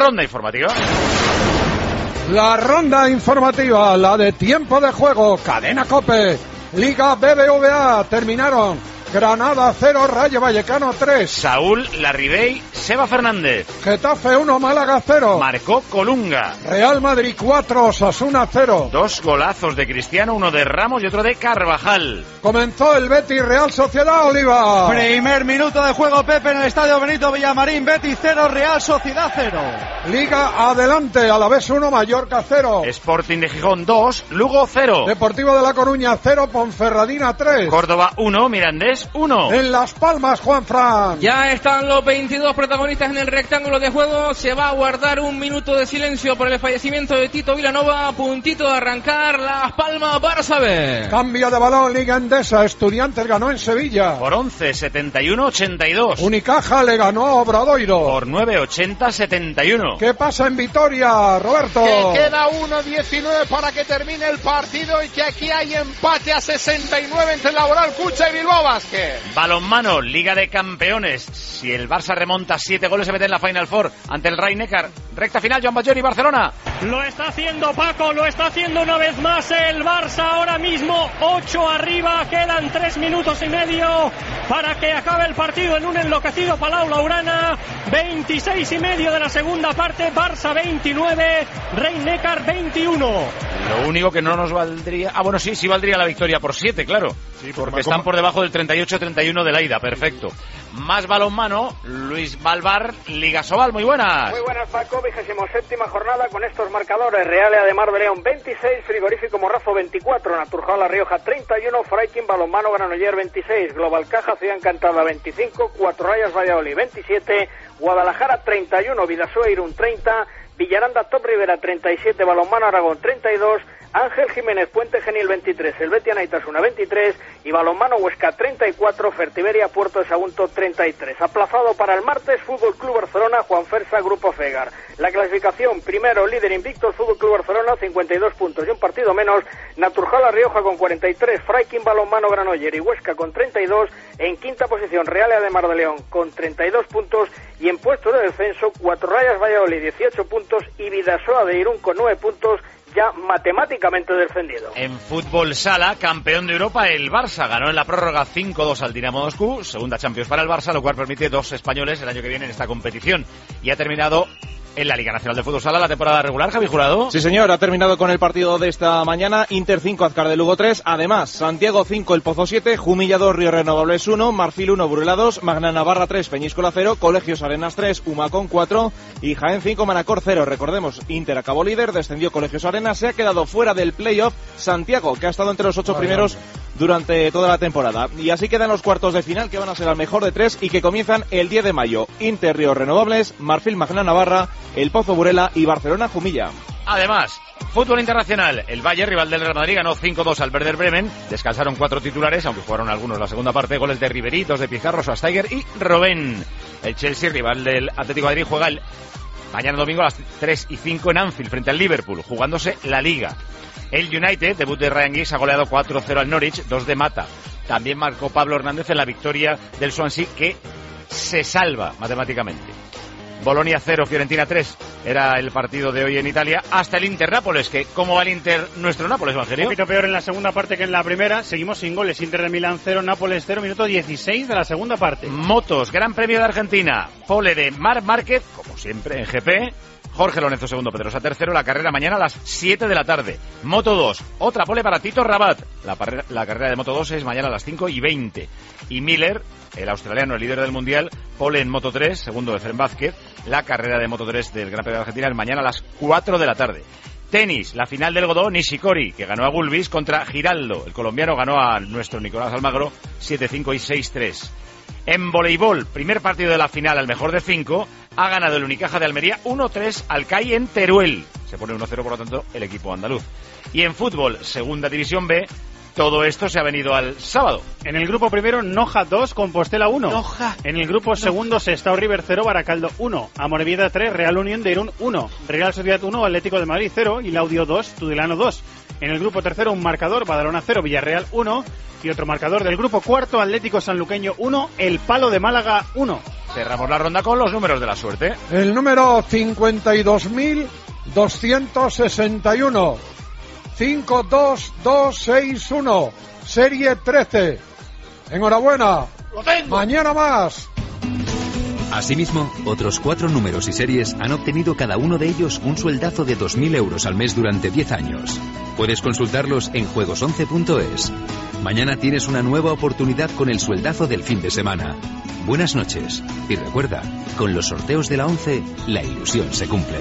ronda informativa. La ronda informativa, la de tiempo de juego, Cadena COPE, Liga BBVA, terminaron Granada 0, Rayo Vallecano 3. Saúl Larribey, Seba Fernández. Getafe 1, Málaga 0. Marcó Colunga. Real Madrid 4, Osasuna 0. 2 golazos de Cristiano, uno de Ramos y otro de Carvajal. Comenzó el Betis Real Sociedad, Oliva. Primer minuto de juego, Pepe, en el Estadio Benito Villamarín. Betis 0, Real Sociedad 0. Liga adelante, Alavés 1, Mallorca 0. Sporting de Gijón 2, Lugo 0. Deportivo de La Coruña 0, Ponferradina 3. Córdoba 1, Mirandés 1. En Las Palmas, Juanfran. Ya están los 22 protagonistas en el rectángulo de juego. Se va a guardar un minuto de silencio por el fallecimiento de Tito Vilanova. Puntito de arrancar. Las Palmas, Barça B. Cambio de balón, Liga Endesa. Estudiantes ganó en Sevilla. Por 11, 71-82. Unicaja le ganó a Obradoiro. Por 9, 80-71. ¿Qué pasa en Vitoria, Roberto? Que queda 1-19 para que termine el partido y que aquí hay empate a 69 entre Laboral Cucha y Bilbao Basket. Balonmano, Liga de Campeones. Si el Barça remonta 7 goles, se mete en la Final Four ante el Rhein-Neckar. Recta final, Joan Bajor y Barcelona. Lo está haciendo Paco, lo está haciendo una vez más el Barça. Ahora mismo 8 arriba, quedan 3 minutos y medio para que acabe el partido en un enloquecido Palau Blaugrana. 26 y medio de la segunda parte, Barça 29, Rhein-Neckar 21. Lo único que no nos valdría... bueno, sí valdría la victoria por 7, claro. Sí, porque están por debajo del 38-31 de la ida, perfecto. Más balonmano, Luis Balbar, Liga Sobal, muy buenas. Muy buenas, Paco, 27ª jornada con estos marcadores. Real de Mar de León 26, Frigorífico Morrazo 24, Naturjao La Rioja 31, Freikin Balonmano Granoller 26, Global Caja Ciudad Encantada 25, Cuatro Rayas Valladolid 27, Guadalajara 31, Vidasoa Irún 30, Villaranda Top Rivera 37, Balonmano Aragón 32, Ángel Jiménez Puente Genil 23, el Betia Naitasuna 23 y Balonmano Huesca 34, Fertiberia Puerto de Sagunto 33. Aplazado para el martes, Fútbol Club Barcelona, Juan Fersa, Grupo Fegar. La clasificación, primero, líder invicto, Fútbol Club Barcelona, 52 puntos y un partido menos. Naturjao La Rioja con 43, Freikin Balonmano Granoller y Huesca con 32. En quinta posición, Real de Mar de León con 32 puntos y en puesto de descenso, Cuatro Rayas Valladolid 18 puntos y Vidasoa de Irún con 9 puntos. Ya matemáticamente descendido. En fútbol sala, campeón de Europa, el Barça ganó en la prórroga 5-2 al Dinamo Moscú, segunda Champions para el Barça, lo cual permite 2 españoles el año que viene en esta competición. Y ha terminado en la Liga Nacional de Fútbol Sala la temporada regular, Javi Jurado. Sí, señor, ha terminado con el partido de esta mañana. Inter 5, Azcar de Lugo 3. Además, Santiago 5, El Pozo 7, Jumilla 2, Río Renovables 1, Marfil 1, Burela 2, Magna Navarra 3, Peñíscola 0, Colegios Arenas 3, Humacón 4 y Jaén 5, Manacor 0. Recordemos, Inter acabó líder, descendió Colegios Arenas, se ha quedado fuera del playoff Santiago, que ha estado entre los 8 primeros durante toda la temporada. Y así quedan los cuartos de final, que van a ser al mejor de 3 y que comienzan el 10 de mayo. Inter, Río Renovables, Marfil, Magna Navarra, El Pozo, Burela y Barcelona, Jumilla. Además, fútbol internacional, el Bayern, rival del Real Madrid, ganó 5-2 al Werder Bremen, descansaron 4 titulares, aunque jugaron algunos la segunda parte, goles de Riberitos, de Pizarro, Schweinsteiger y Robben. El Chelsea, rival del Atlético de Madrid, juega mañana domingo a las 3:05 en Anfield, frente al Liverpool, jugándose la Liga. El United, debut de Ryan Giggs, ha goleado 4-0 al Norwich, 2 de Mata. También marcó Pablo Hernández en la victoria del Swansea, que se salva matemáticamente. Bolonia 0, Fiorentina 3, era el partido de hoy en Italia, hasta el Inter-Nápoles, que ¿cómo va el Inter, nuestro Nápoles, Evangelio? Un poquito peor en la segunda parte que en la primera, seguimos sin goles, Inter de Milán 0, Nápoles 0, minuto 16 de la segunda parte. Motos, Gran Premio de Argentina, pole de Marc Márquez, como siempre en GP, Jorge Lorenzo segundo, Pedrosa tercero, la carrera mañana a las 7 de la tarde. Moto 2, otra pole para Tito Rabat, la carrera de Moto 2 es mañana a las 5:20. Y Miller, el australiano, el líder del mundial, pole en Moto 3, segundo de Fren Vázquez, la carrera de Moto 3 del Gran Premio de Argentina es mañana a las 4 de la tarde. Tenis, la final del Godó, Nishikori, que ganó a Gulbis contra Giraldo, el colombiano ganó a nuestro Nicolás Almagro 7-5 y 6-3. En voleibol, primer partido de la final al mejor de 5, ha ganado el Unicaja de Almería 1-3 al CAI en Teruel. Se pone 1-0 por lo tanto el equipo andaluz. Y en fútbol, segunda división B, todo esto se ha venido al sábado. En el grupo primero, Noja 2, Compostela 1. Noja. En el grupo segundo, Sestao River 0, Baracaldo 1. Amorebieta 3, Real Unión de Irún 1. Real Sociedad 1, Atlético de Madrid 0 y Laudio 2, Tudelano 2. En el grupo tercero, un marcador, Badalona 0, Villarreal 1. Y otro marcador del grupo cuarto, Atlético Sanluqueño 1, El Palo de Málaga 1. Cerramos la ronda con los números de la suerte. El número 52.261. 52261. Serie 13. Enhorabuena. Mañana más. Asimismo, otros 4 números y series han obtenido cada uno de ellos un sueldazo de 2.000 euros al mes durante 10 años. Puedes consultarlos en juegos11.es. Mañana tienes una nueva oportunidad con el sueldazo del fin de semana. Buenas noches. Y recuerda, con los sorteos de la 11, la ilusión se cumple.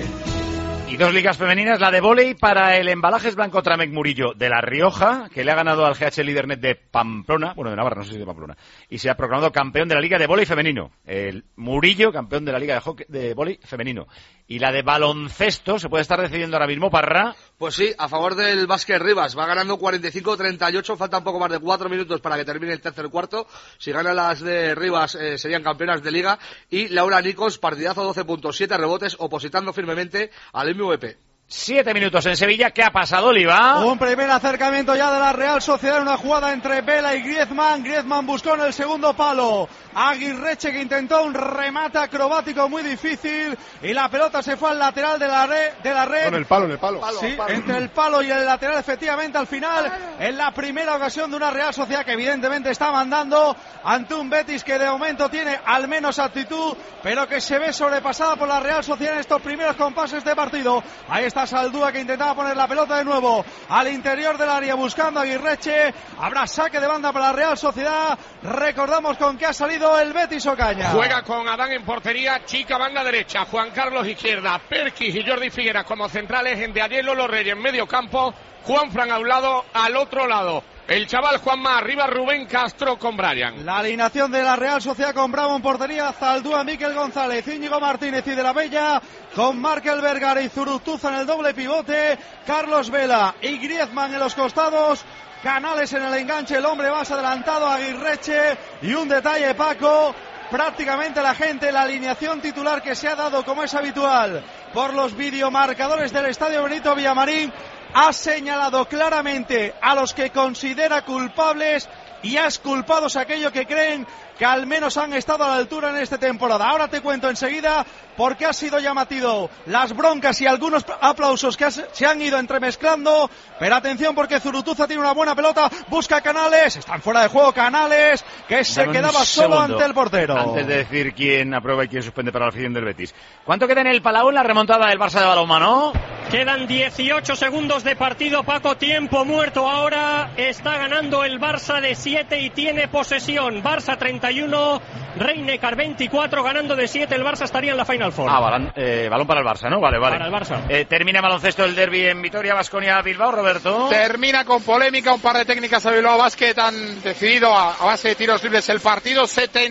Y 2 ligas femeninas, la de vóley para el Embalajes Blanco Tramec Murillo de La Rioja, que le ha ganado al GH Lídernet de Pamplona, bueno, de Navarra, no sé si de Pamplona, y se ha proclamado campeón de la Liga de Vóley Femenino. El Murillo, campeón de la Liga de Vóley Femenino. Y la de baloncesto, se puede estar decidiendo ahora mismo, Parra. Pues sí, a favor del Vázquez Rivas, va ganando 45-38, falta un poco más de 4 minutos para que termine el tercer cuarto. Si ganan las de Rivas serían campeonas de liga. Y Laura Nicos, partidazo, 12 puntos, 7 rebotes, opositando firmemente al MVP. 7 minutos en Sevilla, ¿qué ha pasado, Oliva? Un primer acercamiento ya de la Real Sociedad, una jugada entre Vela y Griezmann. Griezmann buscó en el segundo palo Aguirreche, que intentó un remate acrobático muy difícil, y la pelota se fue al lateral de la red. En el palo. Sí, entre el palo y el lateral, efectivamente, al final, en la primera ocasión de una Real Sociedad que evidentemente está mandando ante un Betis que de momento tiene al menos actitud, pero que se ve sobrepasada por la Real Sociedad en estos primeros compases de partido. Ahí está Saldúa, que intentaba poner la pelota de nuevo al interior del área buscando a Aguirreche. Habrá saque de banda para la Real Sociedad. Recordamos con que ha salido el Betis Ocaña. Juega con Adán en portería, Chica banda derecha, Juan Carlos izquierda, Perkis y Jordi Figueras como centrales, en de Ayelo Los Reyes en medio campo, Juan Fran a un lado, al otro lado el chaval Juanma, arriba Rubén Castro con Brian. La alineación de la Real Sociedad con Bravo en portería, Zaldúa, Miquel González, Íñigo Martínez y De la Bella, con Markel Vergara y Zurutuza en el doble pivote, Carlos Vela y Griezmann en los costados, Canales en el enganche, el hombre más adelantado, Aguirreche, y un detalle, Paco, prácticamente la gente, la alineación titular que se ha dado, como es habitual, por los videomarcadores del Estadio Benito Villamarín, ha señalado claramente a los que considera culpables y ha exculpados a aquellos que creen que al menos han estado a la altura en esta temporada. Ahora te cuento enseguida por qué ha sido llamativo las broncas y algunos aplausos que se han ido entremezclando, pero atención porque Zurutuza tiene una buena pelota, busca Canales, están fuera de juego Canales, que se quedaba solo ante el portero. Antes de decir quién aprueba y quién suspende para la afición del Betis. ¿Cuánto queda en el Palau en la remontada del Barça de balonmano? Quedan 18 segundos de partido, Paco, tiempo muerto ahora, está ganando el Barça de 7 y tiene posesión. Barça 31, Reinecar 24, ganando de 7, el Barça estaría en la Final Four. Balón para el Barça, ¿no? Vale. Para el Barça. Termina baloncesto el derbi en Vitoria, Baskonia-Bilbao, Roberto. Termina con polémica, un par de técnicas a Bilbao Basket han decidido a base de tiros libres el partido,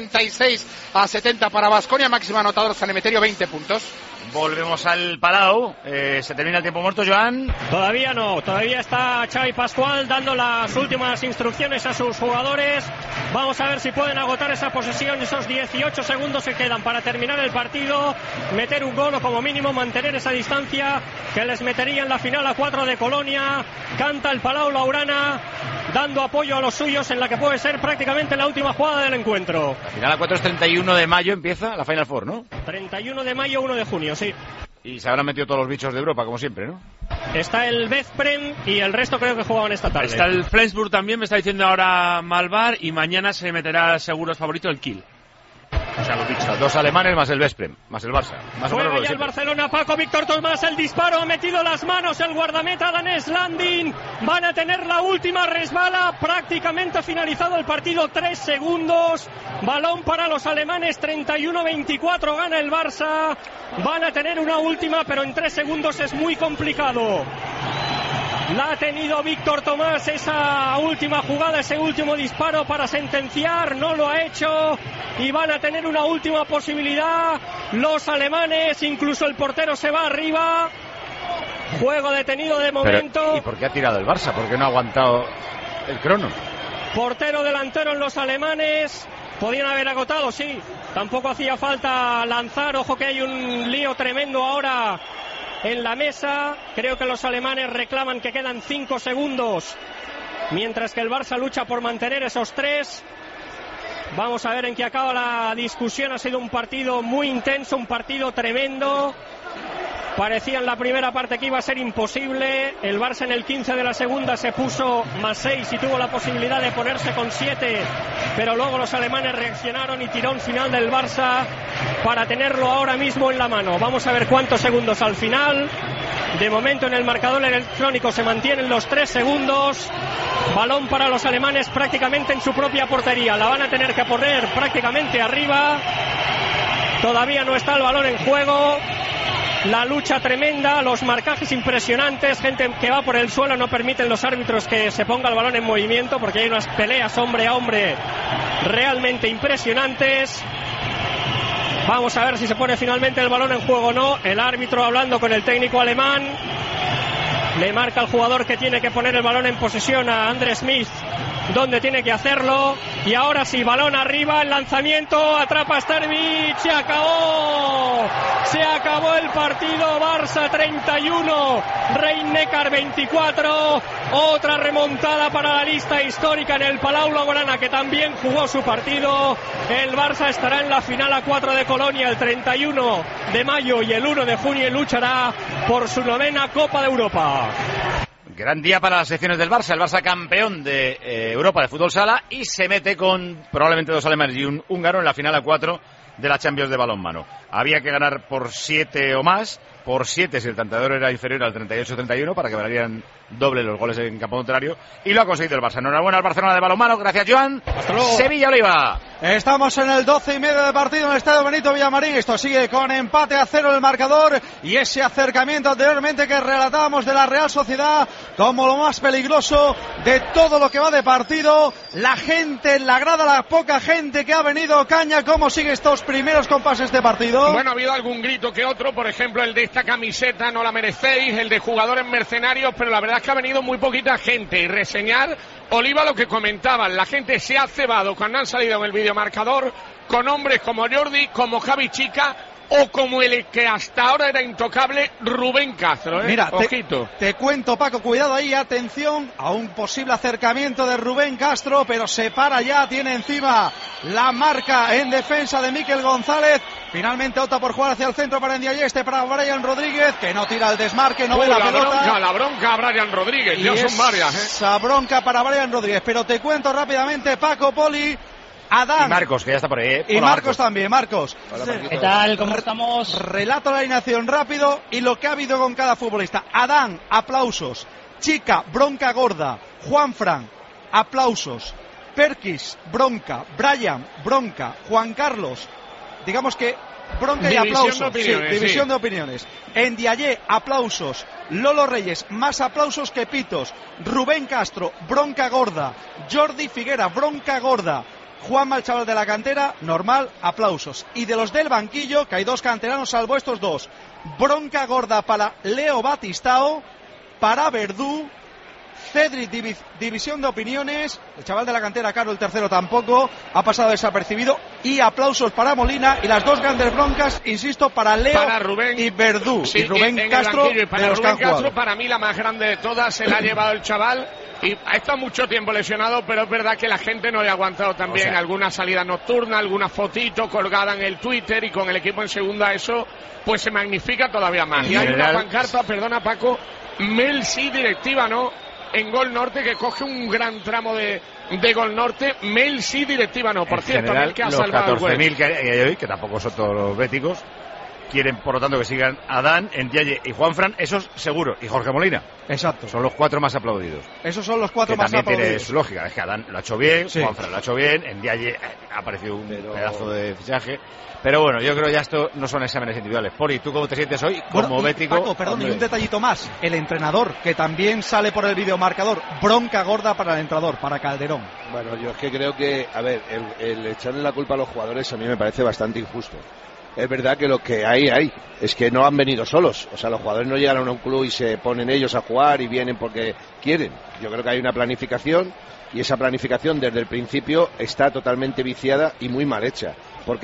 76-70 para Baskonia, máximo anotador San Emeterio, 20 puntos. Volvemos al Palau. ¿Se termina el tiempo muerto, Joan? Todavía no, todavía está Xavi Pascual dando las últimas instrucciones a sus jugadores. Vamos a ver si pueden agotar esa posesión, esos 18 segundos que quedan para terminar el partido, meter un gol o como mínimo mantener esa distancia que les metería en la final a 4 de Colonia. Canta el Palau Laurana dando apoyo a los suyos en la que puede ser prácticamente la última jugada del encuentro. La final a 4 es 31 de mayo, empieza la Final Four, ¿no? 31 de mayo, 1 de junio, sí. Y se habrán metido todos los bichos de Europa, como siempre, ¿no? Está el Veszprém y el resto creo que jugaban esta tarde. Está el Flensburg también, me está diciendo ahora Malvar, y mañana se meterá seguros favorito el Kiel. O sea, los bichos, 2 alemanes más el Veszprém, más el Barça. Más o menos Juega ya el Barcelona, Paco, Víctor Tomás, el disparo, ha metido las manos el guardameta danés Landin. Van a tener la última, resbala, prácticamente finalizado el partido, 3 segundos. Balón para los alemanes, 31-24, gana el Barça. Van a tener una última, pero en 3 segundos es muy complicado. La ha tenido Víctor Tomás, esa última jugada, ese último disparo para sentenciar, no lo ha hecho y van a tener una última posibilidad los alemanes, incluso el portero se va arriba. Juego detenido de momento. Pero, ¿y por qué ha tirado el Barça? ¿Por qué no ha aguantado el crono? Portero delantero en los alemanes. Podían haber agotado, sí. Tampoco hacía falta lanzar. Ojo que hay un lío tremendo ahora en la mesa. Creo que los alemanes reclaman que quedan 5 segundos, mientras que el Barça lucha por mantener esos 3. Vamos a ver en qué acaba la discusión. Ha sido un partido muy intenso, un partido tremendo. Parecía en la primera parte que iba a ser imposible. El Barça en el 15 de la segunda se puso +6 y tuvo la posibilidad de ponerse con 7, pero luego los alemanes reaccionaron y tirón final del Barça para tenerlo ahora mismo en la mano. Vamos a ver cuántos segundos al final. De momento en el marcador electrónico se mantienen los 3 segundos. Balón para los alemanes prácticamente en su propia portería. La van a tener que poner prácticamente arriba. Todavía no está el balón en juego. La lucha tremenda, los marcajes impresionantes, gente que va por el suelo, no permiten los árbitros que se ponga el balón en movimiento porque hay unas peleas hombre a hombre realmente impresionantes. Vamos a ver si se pone finalmente el balón en juego o no. El árbitro hablando con el técnico alemán. Le marca al jugador que tiene que poner el balón en posesión a André Smith, donde tiene que hacerlo. Y ahora sí, balón arriba, el lanzamiento, atrapa Stervic, se acabó el partido. Barça 31, Rhein-Neckar 24. Otra remontada para la lista histórica en el Palau Blaugrana, que también jugó su partido. El Barça estará en la final a 4 de Colonia el 31 de mayo y el 1 de junio y luchará por su 9ª Copa de Europa. Gran día para las secciones del Barça. El Barça campeón de Europa de fútbol sala y se mete con probablemente 2 alemanes y un húngaro en la final a 4 de la Champions de balonmano. Había que ganar por 7 o más, por 7 si el tanteador era inferior al 38-31 para que valieran doble los goles en campo contrario, y lo ha conseguido el Barça. Enhorabuena al Barcelona de balonmano. Gracias, Joan. Hasta luego. Sevilla Oliva. Estamos en el 12:30 de partido en el Estadio Benito Villamarín. Esto sigue con empate a 0 el marcador y ese acercamiento anteriormente que relatábamos de la Real Sociedad como lo más peligroso de todo lo que va de partido. La gente en la grada, la poca gente que ha venido. Caña, ¿cómo sigue estos primeros compases de partido? Bueno, ha habido algún grito que otro, por ejemplo el de esta camiseta no la merecéis, el de jugadores mercenarios, pero la verdad es que ha venido muy poquita gente. Y reseñar, Oliva, lo que comentaban, la gente se ha cebado cuando han salido en el videomarcador con hombres como Jordi, como Javi Chica o como el que hasta ahora era intocable, Rubén Castro. Mira, ojito. Te cuento, Paco, cuidado ahí, atención a un posible acercamiento de Rubén Castro, pero se para ya, tiene encima la marca en defensa de Mikel González. Finalmente opta por jugar hacia el centro para Ndiaye, para Brian Rodríguez, que no tira el desmarque, no ve la pelota. La bronca a Brian Rodríguez, ya son varias. Esa bronca para Brian Rodríguez, pero te cuento rápidamente, Paco, Poli, Adán. Y Marcos, que ya está por ahí. Y Marcos también, Marcos. ¿Qué tal? ¿Cómo estamos? Relato la alineación rápido y lo que ha habido con cada futbolista. Adán, aplausos. Chica, bronca gorda. Juanfran, aplausos. Perkis, bronca. Brian, bronca. Juan Carlos, digamos que bronca y aplausos. División de opiniones. Ndiaye, aplausos. Lolo Reyes, más aplausos que pitos. Rubén Castro, bronca gorda. Jordi Figuera, bronca gorda. Juanma, el chaval de la cantera, normal, aplausos. Y de los del banquillo, que hay 2 canteranos salvo estos 2, bronca gorda para Leo Batistao, para Verdú, Cedric, división de opiniones, el chaval de la cantera, Caro, el tercero tampoco, ha pasado desapercibido, y aplausos para Molina, y las 2 grandes broncas, insisto, para Leo para Rubén, y Verdú, sí, y Rubén en Castro, y para de los Rubén que han jugado. Castro, para mí la más grande de todas, se la ha llevado el chaval, y ha estado mucho tiempo lesionado, pero es verdad que la gente no le ha aguantado también alguna salida nocturna, alguna fotito colgada en el Twitter, y con el equipo en segunda eso pues se magnifica todavía más. Y hay una pancarta, perdona Paco, Mel sí directiva, ¿no? En Gol Norte, que coge un gran tramo de Gol Norte. Mel sí directiva, no, por en cierto, general, Mel que ha los salvado 14.000 que hay hoy, que tampoco son todos los béticos, quieren por lo tanto que sigan Adán, Ndiaye y Juanfran, esos seguro, y Jorge Molina. Exacto. Son los 4 más aplaudidos. Esos son los 4 que más también aplaudidos. tiene su lógica, es que Adán lo ha hecho bien, sí. Juanfran lo ha hecho bien, Ndiaye ha aparecido un pedazo de fichaje. Pero bueno, yo creo que ya esto no son exámenes individuales. Poli, ¿tú cómo te sientes hoy como bético? Paco, perdón, y un detallito más. El entrenador, que también sale por el videomarcador. Bronca gorda para el entrenador, para Calderón. Bueno, yo es que creo que, a ver, el echarle la culpa a los jugadores a mí me parece bastante injusto. Es verdad que lo que hay es que no han venido solos. O sea, los jugadores no llegan a un club y se ponen ellos a jugar y vienen porque quieren. Yo creo que hay una planificación y esa planificación desde el principio está totalmente viciada y muy mal hecha. ¿Por qué?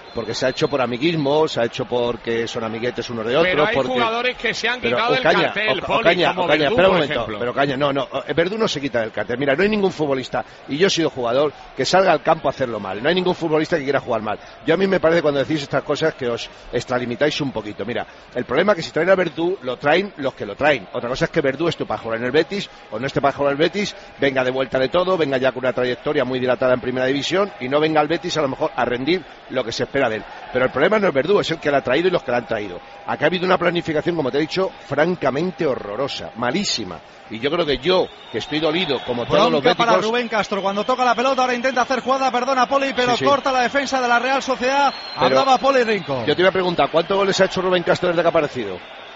porque se ha hecho por amiguismo, se ha hecho porque son amiguetes unos de otros. Pero hay porque... jugadores que se han quitado del cartel, Poli, como Ocaña, Verdú, espera un por momento, ejemplo. pero Ocaña, no, Verdú no se quita del cartel. Mira, no hay ningún futbolista, y yo he sido jugador, que salga al campo a hacerlo mal. No hay ningún futbolista que quiera jugar mal. Yo a mí me parece cuando decís estas cosas que os extralimitáis un poquito. Mira, el problema es que si traen a Verdú, lo traen los que lo traen. Otra cosa es que Verdú esté para jugar en el Betis, o no esté para jugar en el Betis, venga de vuelta de todo, venga ya con una trayectoria muy dilatada en Primera División, y no venga al Betis a lo mejor a rendir lo que se espera de él. Pero el problema no es Verdú, es el que la ha traído y los que la han traído. Acá ha habido una planificación, como te he dicho, francamente horrorosa, malísima. Y yo creo que estoy dolido, como todos los béticos. Para Rubén Castro, cuando toca la pelota, ahora intenta hacer jugada, perdona Poli, pero sí. corta la defensa de la Real Sociedad. Hablaba Poli Rincón. Yo te iba a preguntar, ¿cuántos goles ha hecho Rubén Castro desde que ha aparecido?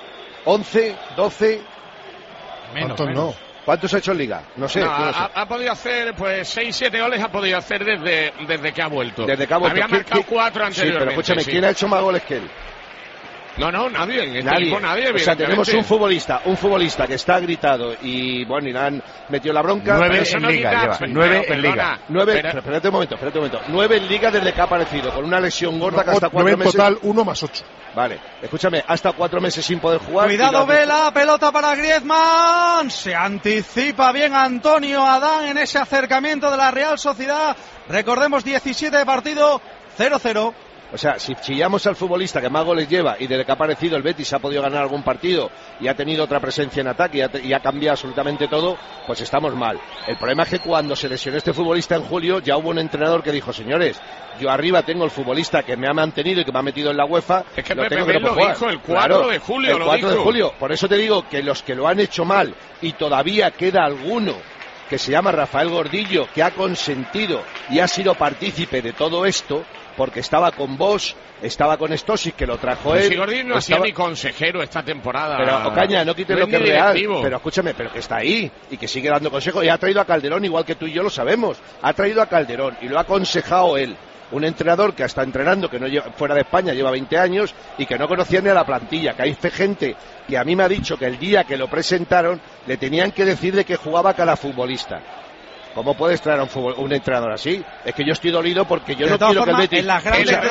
¿11? ¿12? Menos. No. ¿Cuántos ha hecho en Liga? No sé. Ha podido hacer, pues, 6-7 goles ha podido hacer desde que ha vuelto. Desde que ha vuelto. Había marcado 4 anteriormente. Sí, pero escúchame, ¿quién ha hecho más goles que él? No, nadie, en este equipo nadie, o sea, tenemos un futbolista que está gritado y, bueno, y le han metido la bronca. 9 en Liga, 9 en Liga. 9, espérate un momento. 9 en Liga desde que ha aparecido, con una lesión gorda que hasta 4 meses. 9 en total, 1 más 8. Vale, escúchame, hasta 4 meses sin poder jugar. Cuidado Vela, pelota para Griezmann. Se anticipa bien Antonio Adán en ese acercamiento de la Real Sociedad. Recordemos 17 de partido, 0-0. O sea, si chillamos al futbolista que más goles lleva y desde que ha aparecido el Betis ha podido ganar algún partido y ha tenido otra presencia en ataque y ha cambiado absolutamente todo, pues estamos mal. El problema es que cuando se lesionó este futbolista en julio ya hubo un entrenador que dijo, señores, yo arriba tengo el futbolista que me ha mantenido y que me ha metido en la UEFA. Es que lo Pepe tengo que Mel no lo puedo dijo jugar. el 4 de julio. El 4 de julio. Por eso te digo que los que lo han hecho mal y todavía queda alguno que se llama Rafael Gordillo, que ha consentido y ha sido partícipe de todo esto, porque estaba con Bosch, estaba con Stosic, que lo trajo él. Si Gordillo no ha sido ni consejero esta temporada. Pero, Ocaña, no quites lo que es real. Pero escúchame, pero que está ahí y que sigue dando consejos. Y ha traído a Calderón, igual que tú y yo lo sabemos. Ha traído a Calderón y lo ha aconsejado él. Un entrenador que está entrenando, que no lleva, fuera de España lleva 20 años y que no conocía ni a la plantilla. Que hay gente que a mí me ha dicho que el día que lo presentaron le tenían que decir de que jugaba cada futbolista. ¿Cómo puedes traer a un entrenador así? Es que yo estoy dolido porque yo no quiero que el Betis... En las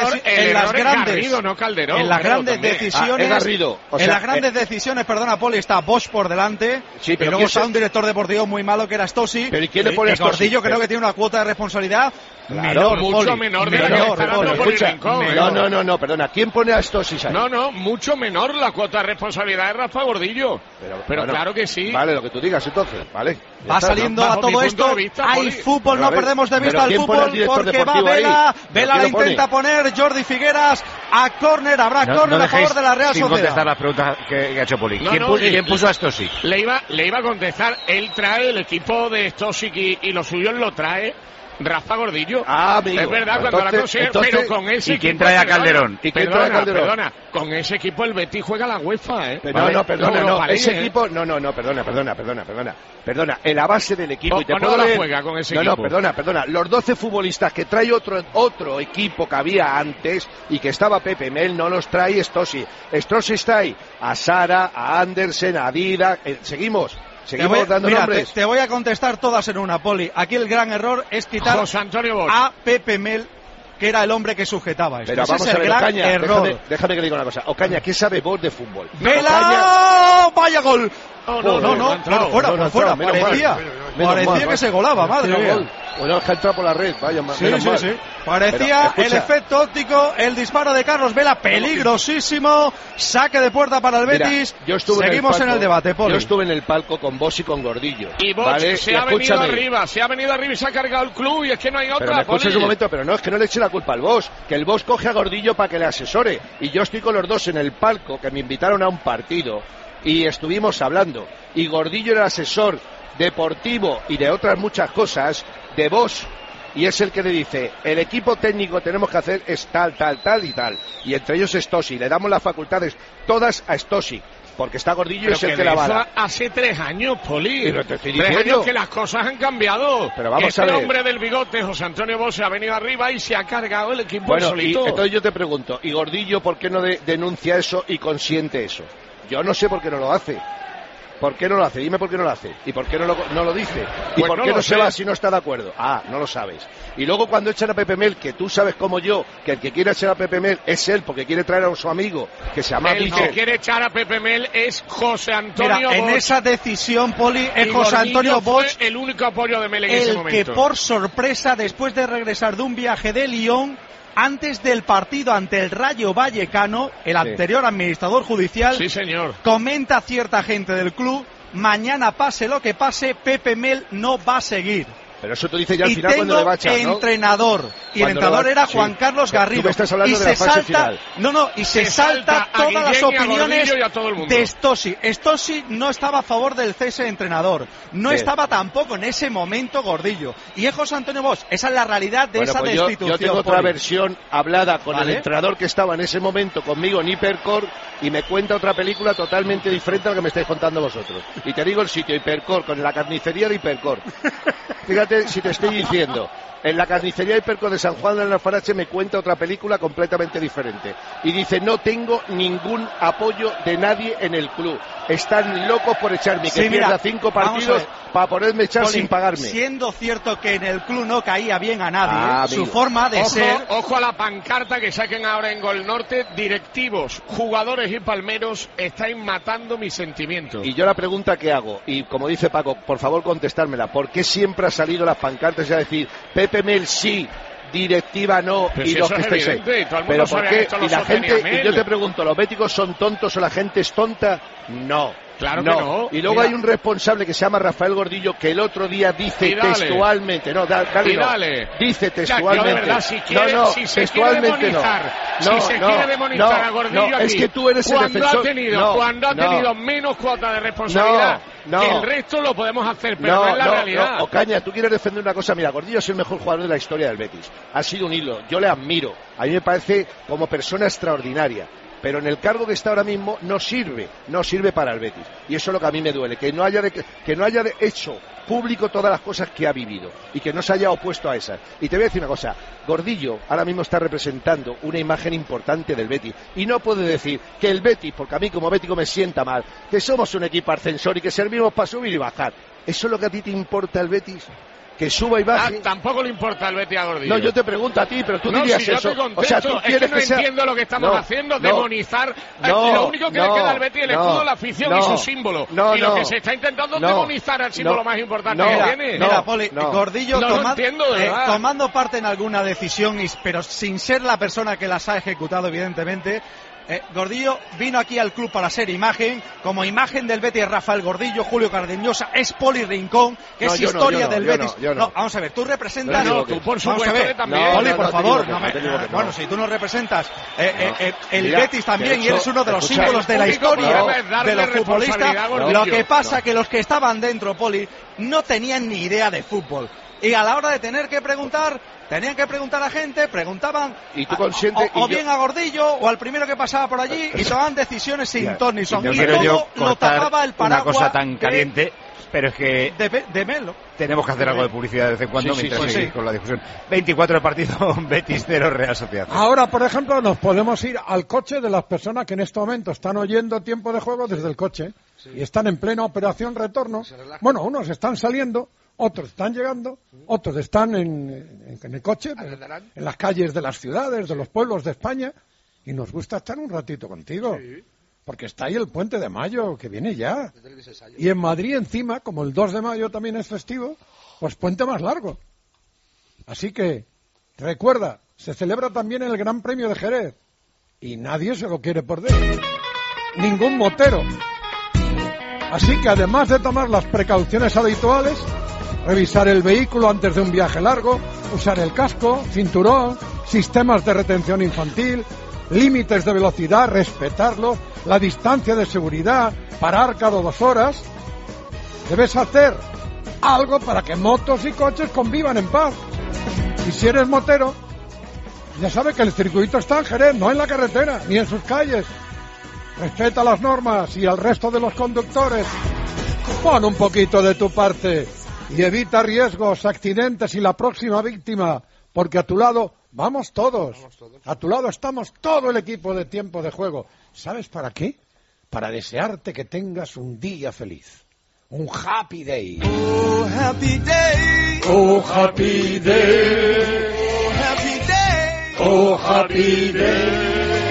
grandes decisiones, perdona Poli, está Bosch por delante, sí, pero y luego está un director deportivo muy malo que era Stossi. ¿Pero y quién le pone a Stossi? Gordillo creo que tiene una cuota de responsabilidad Claro, mucho menor de la que está dando Poli Rincón. No, perdona. ¿Quién pone a Stossi ahí? No, mucho menor la cuota de responsabilidad de Rafa Gordillo. Pero bueno, claro que sí. Vale, lo que tú digas entonces, vale. Va saliendo a todo esto, hay fútbol, no perdemos de vista el fútbol porque va Vela, Vela la intenta poner, Jordi Figueras a córner, habrá córner a favor de la Real Sociedad. Sin contestar las preguntas que ha hecho Poli. ¿Quién puso a Stossi? Le iba a contestar, él trae el equipo de Stossi y lo suyo lo trae Rafa Gordillo. Amigo. Es verdad, cuando la consigue, pero con ese ¿Y quién trae a Calderón? Perdona, con ese equipo el Betis juega la UEFA, Perdona, ese equipo, perdona, en la base del equipo y te puedo la juega con ese equipo. Perdona, los 12 futbolistas que trae otro equipo que había antes y que estaba Pepe Mel, no los trae Stossi está ahí, a Sara, a Andersen, a Dida, seguimos dando nombres. Te voy a contestar todas en una, Poli. Aquí el gran error es quitar a Pepe Mel, que era el hombre que sujetaba esto. Pero vamos a ver, Ocaña, déjame que diga una cosa. Ocaña, ¿qué sabe vos de fútbol? ¡Vela! ¡Vaya gol! No, fuera. Parecía que se golaba, madre mía. Bueno, es que ha entrado por la red, vaya, sí. Parecía el efecto óptico, el disparo de Carlos Vela, peligrosísimo, saque de puerta para el Betis. Mira, seguimos en el debate, Poli. Yo estuve en el palco con Bosch y con Gordillo. Y Bosch se ha venido arriba y se ha cargado el club y es que no hay otra. Pero me escuches un momento, pero no, es que no le eche la culpa al Bosch, que el Bosch coge a Gordillo para que le asesore. Y yo estoy con los dos en el palco, que me invitaron a un partido y estuvimos hablando. Y Gordillo era el asesor deportivo y de otras muchas cosas de Bosch, y es el que le dice, el equipo técnico tenemos que hacer es tal y tal, y entre ellos Stossi, le damos las facultades todas a Stossi, porque está Gordillo y es el que la bala. Hace 3 años, Poli. Pero te estoy 3 diciendo años que las cosas han cambiado. Pero vamos a ver. Hombre del bigote, José Antonio Bosch, ha venido arriba y se ha cargado el equipo solito. Y entonces yo te pregunto, ¿y Gordillo por qué no denuncia eso y consiente eso? Yo no sé por qué no lo hace. ¿Por qué no lo hace? Dime por qué no lo hace. ¿Y por qué no lo dice? ¿Y Pues por no qué lo no sé. se va si no está de acuerdo? Ah, no lo sabes. Y luego cuando echan a Pepe Mel, que tú sabes como yo, que el que quiere echar a Pepe Mel es él, porque quiere traer a su amigo, que se llama El Miquel. que quiere echar a Pepe Mel es José Antonio Mira, en Bosch. esa decisión, Poli, es Y José Gordillo Antonio fue Bosch el único apoyo de Mel en ese el momento. que por sorpresa, después de regresar de un viaje de Lyon, antes del partido ante el Rayo Vallecano, el anterior administrador judicial, Sí, señor. comenta a cierta gente del club: mañana pase lo que pase, Pepe Mel no va a seguir. Pero eso te dice ya al Y final cuando le va a echar, ¿no? entrenador. Y el Cuando entrenador le va- era sí. Juan Carlos Pero tú Garrido. me estás hablando y de la se fase salta, final. y se salta a todas las Guillén y a opiniones Gordillo y a todo el mundo. de Stossi. Stossi no estaba a favor del cese de entrenador. No Sí. estaba tampoco en ese momento Gordillo. Y es José Antonio Bosch. Esa es la realidad de Bueno, esa pues destitución. yo tengo otra Poli. versión hablada con ¿Vale? el entrenador que estaba en ese momento conmigo en Hipercore y me cuenta otra película totalmente diferente a la que me estáis contando vosotros. Y te digo el sitio, Hipercore, con la carnicería de Hipercore. Fíjate si te estoy diciendo. En la carnicería Hipercore de San Juan de Alfarache me cuenta otra película completamente diferente. Y dice, no tengo ningún apoyo de nadie en el club. Están locos por echarme, Sí, que mira, pierda 5 vamos a partidos ver. para poderme echar Poli, sin pagarme. Siendo cierto que en el club no caía bien a nadie, Ah, su amigo. forma de ser... Ojo a la pancarta que saquen ahora en Gol Norte. Directivos, jugadores y palmeros, estáis matando mis sentimientos. Y yo la pregunta que hago, y como dice Paco, por favor contestármela, ¿por qué siempre ha salido las pancartas a decir Pepe Mel sí, directiva no, Pero y si los eso que es estáis ahí? evidente, y todo el mundo Pero ¿por sabe qué? que esto lo Y la sostenía gente, Mel. y yo te pregunto, ¿los béticos son tontos o la gente es tonta? No. Claro que no. Y luego Mira. hay un responsable que se llama Rafael Gordillo que el otro día dice Y dale. textualmente, no, dale, Y no. dale. Dice Ya, textualmente. tío, de verdad, si quiere- no, si se textualmente quiere demonizar, no. si se quiere demonizar a Gordillo no, aquí, es que tú eres el cuando defensor. cuando ha tenido menos cuota de responsabilidad No, que no. el resto, lo podemos hacer, pero no es la realidad. No, Ocaña, tú quieres defender una cosa. Mira, Gordillo es el mejor jugador de la historia del Betis. Ha sido un hilo. Yo le admiro. A mí me parece como persona extraordinaria. Pero en el cargo que está ahora mismo no sirve para el Betis. Y eso es lo que a mí me duele, que no haya hecho público todas las cosas que ha vivido y que no se haya opuesto a esas. Y te voy a decir una cosa, Gordillo ahora mismo está representando una imagen importante del Betis y no puede decir que el Betis, porque a mí como bético me sienta mal, que somos un equipo ascensor y que servimos para subir y bajar. ¿Eso es lo que a ti te importa el Betis? Que suba y baje. Tampoco le importa al Betis a Gordillo. No, yo te pregunto a ti, pero tú no, dirías si yo eso. te contesto, O sea, tú es que quieres no sea... entiendo lo que estamos No, haciendo, no, demonizar. no, Lo único que le no, queda al Betis es el no, escudo, la afición no, y su símbolo. no, y lo no, que se está intentando es no, demonizar al símbolo no, más importante no, que mira, tiene. Mira, Poli, no. Gordillo No lo entiendo, de verdad. tomando parte en alguna decisión, pero sin ser la persona que las ha ejecutado, evidentemente. Gordillo vino aquí al club para ser imagen, como imagen del Betis. Rafael Gordillo, Julio Cardeñosa, es Poli Rincón, que No, es yo no, historia yo no, del yo Betis. no, yo no. Vamos a ver, tú representas. No, tú por Vamos a supuesto ver. que también. Poli, No, por no, favor. te digo que no. Bueno, si tú no representas el Mira, Betis también, de y hecho, eres uno de los escucha, símbolos de la el único historia problema es darle de los futbolistas. responsabilidad a Gordillo. Lo que pasa que los que estaban dentro, Poli, no tenían ni idea de fútbol. Y a la hora de tenían que preguntar a gente, preguntaban Y tú consciente, o y yo- bien a Gordillo o al primero que pasaba por allí y tomaban decisiones sin ton ni son. No Y quiero todo yo lo cortar tapaba el una paraguas cosa tan caliente, pero es que de Melo. tenemos que hacer algo de publicidad de vez en cuando Sí, sí, mientras sí, seguimos sí. con la discusión. 24 de partido, Betis 0, Real Sociedad. Ahora, por ejemplo, nos podemos ir al coche de las personas que en este momento están oyendo Tiempo de Juego desde el coche y están en plena operación retorno. Bueno, unos están saliendo, otros están llegando, otros están en el coche, en las calles de las ciudades, de los pueblos de España, y nos gusta estar un ratito contigo. Porque está ahí el Puente de Mayo, que viene ya. Y en Madrid encima, como el 2 de mayo también es festivo, pues puente más largo. Así que, recuerda, se celebra también el Gran Premio de Jerez. Y nadie se lo quiere perder. Ningún motero. Así que además de tomar las precauciones habituales, revisar el vehículo antes de un viaje largo, usar el casco, cinturón, sistemas de retención infantil, límites de velocidad, respetarlos, la distancia de seguridad, parar cada 2 horas. Debes hacer algo para que motos y coches convivan en paz. Y si eres motero, ya sabes que el circuito está en Jerez, no en la carretera, ni en sus calles. Respeta las normas y al resto de los conductores. Pon un poquito de tu parte y evita riesgos, accidentes y la próxima víctima, porque a tu lado vamos todos. A tu lado estamos todo el equipo de Tiempo de Juego. ¿Sabes para qué? para desearte que tengas un día feliz. Un happy day. Oh, happy day. Oh, happy day. Oh, happy day. Oh, happy day.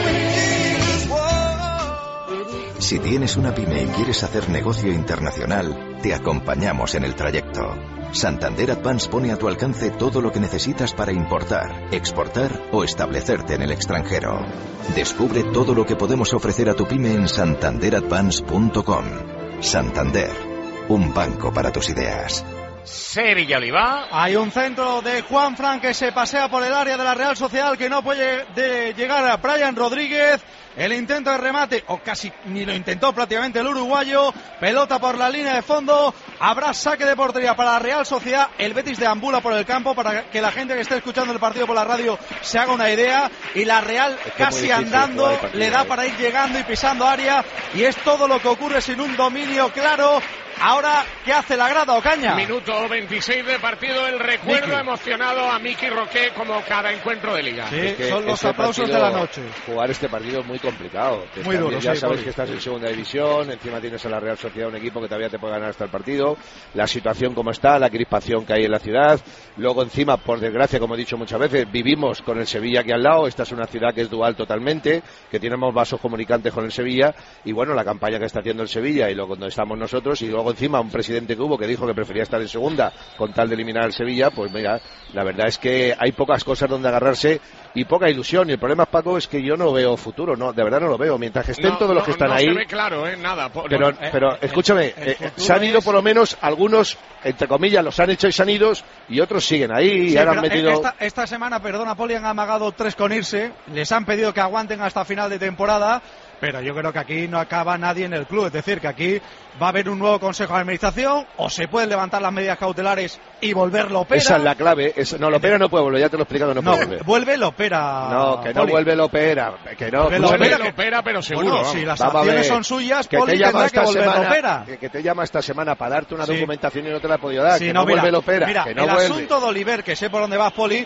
Si tienes una pyme y quieres hacer negocio internacional, te acompañamos en el trayecto. Santander Advance pone a tu alcance todo lo que necesitas para importar, exportar o establecerte en el extranjero. Descubre todo lo que podemos ofrecer a tu pyme en santanderadvance.com. Santander, un banco para tus ideas. Sevilla Oliva. Hay un centro de Juanfran que se pasea por el área de la Real Sociedad, que no puede llegar a Brian Rodríguez. El intento de remate, o casi ni lo intentó prácticamente el uruguayo. Pelota por la línea de fondo. Habrá saque de portería para la Real Sociedad. El Betis deambula por el campo para que la gente que esté escuchando el partido por la radio se haga una idea. Y la Real casi andando le da para ir llegando y pisando área. Y es todo lo que ocurre sin un dominio claro. Ahora, ¿qué hace la grada, Ocaña? Minuto 26 de partido, el recuerdo emocionado a Miki Roque como cada encuentro de Liga. Sí, es que son los aplausos de la noche. Jugar este partido es muy complicado. Muy duro, ya sí, sabes que estás en segunda división, encima tienes a la Real Sociedad, un equipo que todavía te puede ganar hasta el partido, la situación como está, la crispación que hay en la ciudad, luego encima, por desgracia, como he dicho muchas veces, vivimos con el Sevilla aquí al lado, esta es una ciudad que es dual totalmente, que tenemos vasos comunicantes con el Sevilla, y bueno, la campaña que está haciendo el Sevilla y luego donde estamos nosotros, y luego encima un presidente que hubo que dijo que prefería estar en segunda con tal de eliminar al Sevilla, pues mira, la verdad es que hay pocas cosas donde agarrarse y poca ilusión, y el problema, Paco, es que yo no veo futuro, no, de verdad no lo veo, mientras que estén todos los que están ahí. No se ve claro, nada. Pero escúchame, se han ido por lo menos algunos, entre comillas, los han hecho y se han ido, y otros siguen ahí y ahora han metido. Esta semana, perdona, Poli, han amagado 3 con irse, les han pedido que aguanten hasta final de temporada. Pero yo creo que aquí no acaba nadie en el club, es decir, que aquí va a haber un nuevo consejo de administración, o se pueden levantar las medidas cautelares y volver Lopera. Esa es la clave, no, Lopera no puede volver, ya te lo he explicado, no puede volver. Vuelve Lopera. No, que no vuelve Lopera, que no. Vuelve Lopera, pero seguro. Bueno, si las acciones son suyas, Poli tendrá que volver Lopera. Que te llama esta semana para darte una documentación y no te la ha podido dar, que no vuelve Lopera, mira, que no el vuelve. Asunto de Oliver, que sé por dónde vas, Poli,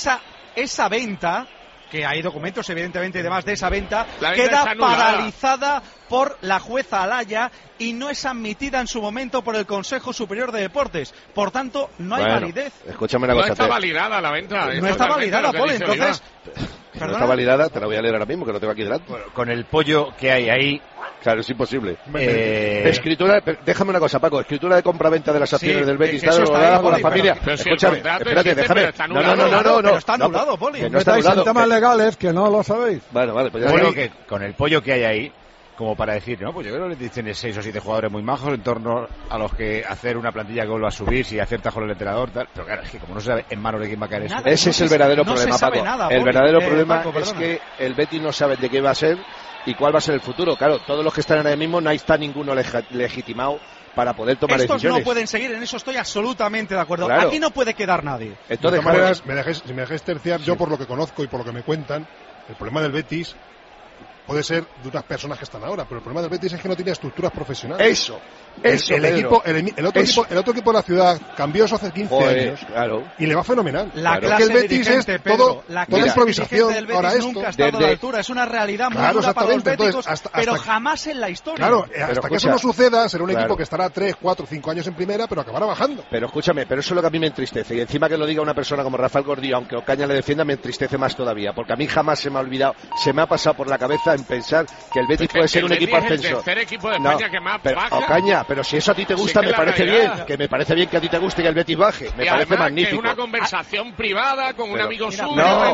esa venta, que hay documentos evidentemente y demás de esa venta, queda paralizada por la jueza Alaya y no es admitida en su momento por el Consejo Superior de Deportes. Por tanto, no hay validez. Escúchame una cosa. No está validada la venta. No está validada, Poli, entonces. No está validada, te la voy a leer ahora mismo, que no tengo aquí delante. Bueno, con el pollo que hay ahí. Claro, es imposible. Escritura, déjame una cosa, Paco, escritura de compraventa de las acciones del Betis, dada por la familia. Escúchame, espérate, déjame. No, está anulado, Poli. No estáis en temas legales, que no lo sabéis. Bueno, vale, pues ya bueno, que con el pollo que hay ahí, como para decir, no, pues yo creo que tiene 6 o 7 jugadores muy majos en torno a los que hacer una plantilla que vuelva a subir, si acierta con el entrenador, tal. Pero claro, es que como no se sabe en manos de quién va a caer eso. Ese es el verdadero problema, Paco. El verdadero problema es que el Betis no sabe de qué va a ser y cuál va a ser el futuro. Claro, todos los que están ahora mismo no está ninguno legitimado para poder tomar decisiones. Estos no pueden seguir, en eso estoy absolutamente de acuerdo. Claro. Aquí no puede quedar nadie. Entonces, de todas maneras, si me dejáis terciar, yo por lo que conozco y por lo que me cuentan, el problema del Betis puede ser de unas personas que están ahora, pero el problema del Betis es que no tiene estructuras profesionales. Eso, el otro equipo de la ciudad cambió eso hace 15 años y le va fenomenal. La clase el Betis es todo improvisación. Del Betis nunca ha estado a la altura, es una realidad muy dura para los béticos, pero jamás en la historia. Claro, hasta que eso no suceda, será un equipo que estará 3, 4, 5 años en primera, pero acabará bajando. Pero escúchame, pero eso es lo que a mí me entristece, y encima que lo diga una persona como Rafael Gordillo, aunque Ocaña le defienda, me entristece más todavía, porque a mí jamás se me ha olvidado, se me ha pasado por la cabeza en pensar que el Betis puede ser un equipo ascenso. El tercer equipo de España que más baja. Ocaña, pero si eso a ti te gusta, me parece bien, que me parece bien que a ti te guste que el Betis baje, me parece magnífico. Que es una conversación privada con un amigo suyo.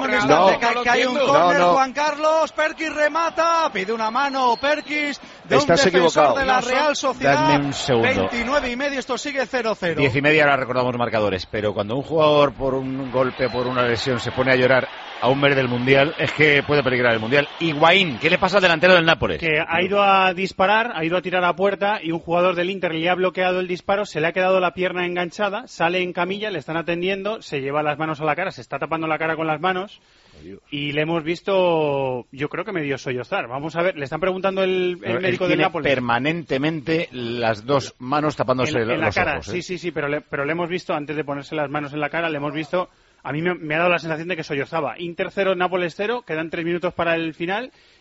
Que hay un córner, Juan Carlos, Perkis remata, pide una mano Perkis de un defensor de la Real Sociedad. Dadme un segundo. 29,5, esto sigue 0-0. 10:30, ahora recordamos marcadores, pero cuando un jugador por un golpe, por una lesión, se pone a llorar a un mes del Mundial, es que puede peligrar el Mundial. Higuaín, ¿qué le pasa al delantero del Nápoles? Que ha ido a disparar, ha ido a tirar a puerta y un jugador del Inter le ha bloqueado el disparo, se le ha quedado la pierna enganchada, sale en camilla, le están atendiendo, se lleva las manos a la cara, se está tapando la cara con las manos y le hemos visto, yo creo que medio sollozar. Vamos a ver, le están preguntando el médico del Nápoles. Permanentemente las dos manos tapándose en la cara, ojos. Sí, pero le hemos visto, antes de ponerse las manos en la cara, le hemos visto. A mí me ha dado la sensación de que sollozaba. Inter 0, Nápoles 0, quedan 3 minutos para el final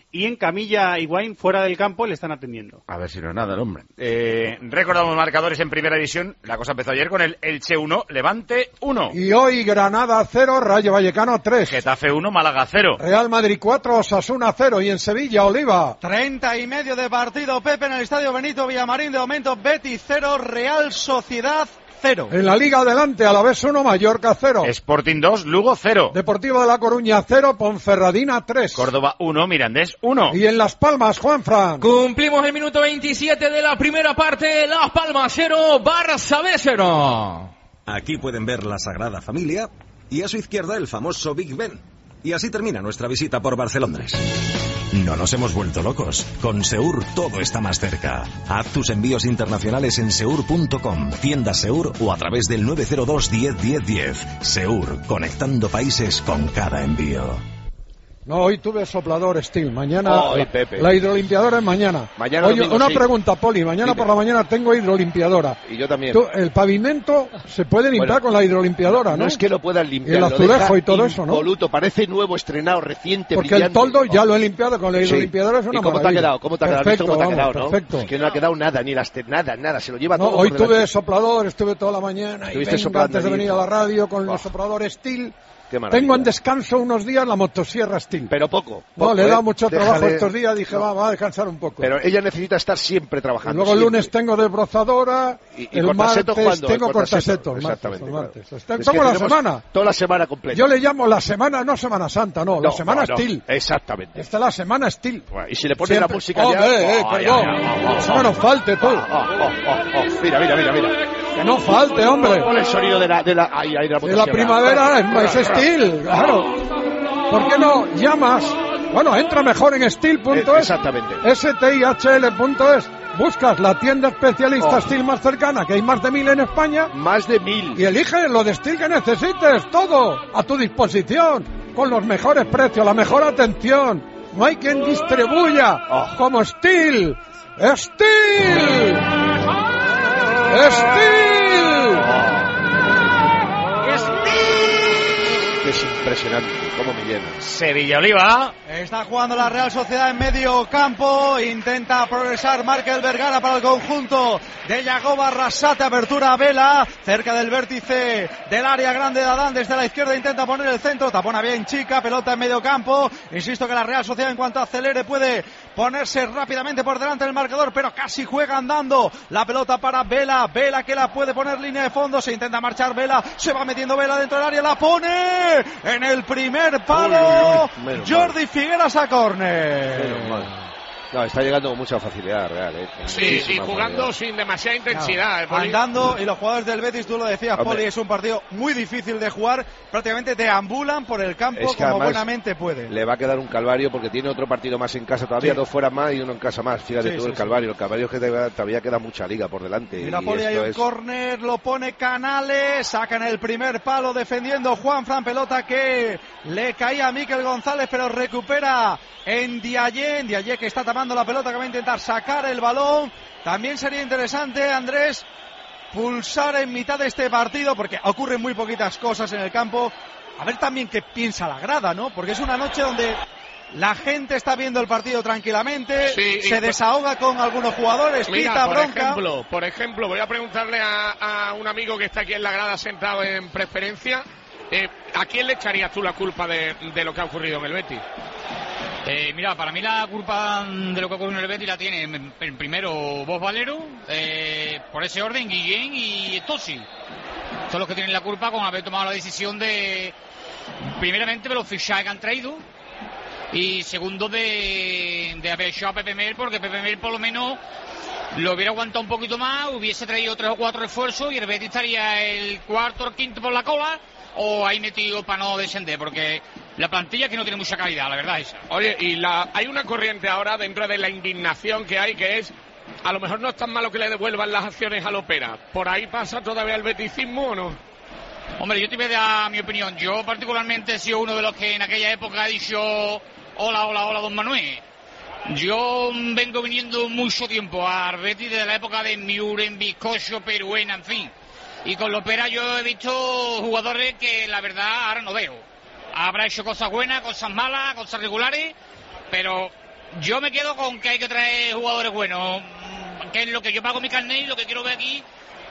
y en camilla Higuaín fuera del campo le están atendiendo. A ver si no es nada el hombre. Recordamos marcadores en primera división. La cosa empezó ayer con el Elche 1, Levante 1. Y hoy Granada 0, Rayo Vallecano 3. Getafe 1, Málaga 0. Real Madrid 4, Osasuna 0. Y en Sevilla, Oliva. 30:30 de partido, Pepe, en el Estadio Benito Villamarín. De momento, Betis 0, Real Sociedad 0. En la Liga adelante, Alavés 1, Mallorca 0. Sporting 2, Lugo 0. Deportivo de La Coruña 0, Ponferradina 3. Córdoba 1, Mirandés 1. Y en Las Palmas, Juanfran. Cumplimos el minuto 27 de la primera parte. Las Palmas 0, Barça B 0. Aquí pueden ver la Sagrada Familia y a su izquierda el famoso Big Ben. Y así termina nuestra visita por Barcelona. No nos hemos vuelto locos. Con Seur todo está más cerca. Haz tus envíos internacionales en seur.com, tiendas Seur o a través del 902 10 10 10. Seur, conectando países con cada envío. No, hoy tuve soplador Steel. Mañana Pepe. La hidrolimpiadora es mañana. Mañana Oye, domingo, una sí. pregunta, Poli. Mañana por la mañana tengo hidrolimpiadora. Y yo también. El pavimento se puede limpiar con la hidrolimpiadora, ¿no? No es que lo puedan limpiar. Y el azulejo y todo eso, ¿no? Impoluto, parece nuevo, estrenado, reciente, Porque brillante. el toldo ya lo he limpiado con la hidrolimpiadora, es una ¿Y cómo maravilla. te ha quedado? ¿Cómo te ha quedado? ¿Has visto cómo te ha quedado, no? Perfecto. Es que no ha quedado nada, ni nada, se lo lleva No, todo. hoy por delante. tuve soplador, estuve toda la mañana y venga, antes de venir a la radio con el soplador Steel. Tengo en descanso unos días la motosierra Steel. Pero poco. No, le he dado mucho trabajo Déjale... estos días, dije, va a descansar un poco. Pero ella necesita estar siempre trabajando. Y luego el lunes tengo desbrozadora, ¿Y el cortaseto martes cuándo? tengo El cortaseto. Exactamente. El martes. Claro. Está Es como que la tenemos semana. Toda la semana completa. Yo le llamo la semana, no Semana Santa, no, la semana Steel. Exactamente. Esta es la semana Steel. Y si le pones la música ya... perdón. Eso que no falte, tú. Mira. Que no falte, hombre. Pon el sonido de la de la primavera es Steel, claro. ¿Por qué no llamas? Bueno, entra mejor en steel.es. Exactamente. stihl.es. Buscas la tienda especialista Steel más cercana, que hay más de 1000 en España. Más de 1000. Y elige lo de Steel que necesites, todo a tu disposición, con los mejores precios, la mejor atención. No hay quien distribuya como Steel. ¡Steel! Es impresionante cómo me llena. Sevilla-Oliva. Está jugando la Real Sociedad en medio campo. Intenta progresar Markel Vergara para el conjunto de Yagoba Arrasate. Apertura a Vela. Cerca del vértice del área grande de Adán. Desde la izquierda intenta poner el centro. Tapona bien Chica. Pelota en medio campo. Insisto que la Real Sociedad en cuanto acelere puede ponerse rápidamente por delante del marcador. Pero casi juega andando. La pelota para Vela. Vela que la puede poner línea de fondo. Se intenta marchar Vela. Se va metiendo Vela dentro del área. La pone en el primer palo. Jordi Figueras a córner. No, está llegando con mucha facilidad, Real. Sí, y jugando sin demasiada intensidad. Andando, y los jugadores del Betis, tú lo decías, Poli, es un partido muy difícil de jugar. Prácticamente deambulan por el campo como buenamente pueden. Le va a quedar un calvario porque tiene otro partido más en casa todavía, 2 fuera más y 1 en casa más. Fíjate tú el calvario. El calvario es que todavía queda mucha liga por delante. Mira, Poli, hay un córner, lo pone Canales, sacan el primer palo defendiendo Juanfran, pelota que le caía a Mikel González, pero recupera en Diaye que está tapando la pelota, que va a intentar sacar el balón. También sería interesante, Andrés, pulsar en mitad de este partido, porque ocurren muy poquitas cosas en el campo. A ver también qué piensa la grada, ¿no? Porque es una noche donde la gente está viendo el partido tranquilamente, se desahoga con algunos jugadores, pita, bronca. Por ejemplo, voy a preguntarle a un amigo que está aquí en la grada sentado en preferencia, ¿a quién le echarías tú la culpa de lo que ha ocurrido en el Betis? Mira, para mí la culpa de lo que ocurrió en el Betis la tiene el primero Bosch Valero, por ese orden Guillén y Tosi. Son los que tienen la culpa con haber tomado la decisión de, primeramente, de los fichajes que han traído, y segundo de haber echado a Pepe Mel, porque Pepe Mel por lo menos lo hubiera aguantado un poquito más, hubiese traído 3 o 4 refuerzos y el Betis estaría el cuarto o el quinto por la cola, o ahí metido para no descender, porque la plantilla es que no tiene mucha calidad, la verdad es esa. Oye, y hay una corriente ahora dentro de la indignación que hay, que es, a lo mejor no es tan malo que le devuelvan las acciones a Lopera. ¿Por ahí pasa todavía el beticismo o no? Hombre, yo te voy a dar mi opinión. Yo particularmente he sido uno de los que en aquella época ha dicho hola, don Manuel. Yo vengo viniendo mucho tiempo a Betis desde la época de Miuren, Bizcocho, Peruena, en fin. Y con Lopera yo he visto jugadores que la verdad ahora no veo. Habrá hecho cosas buenas, cosas malas, cosas regulares, pero Yo me quedo con que hay que traer jugadores buenos, que es lo que yo pago mi carnet y lo que quiero ver aquí.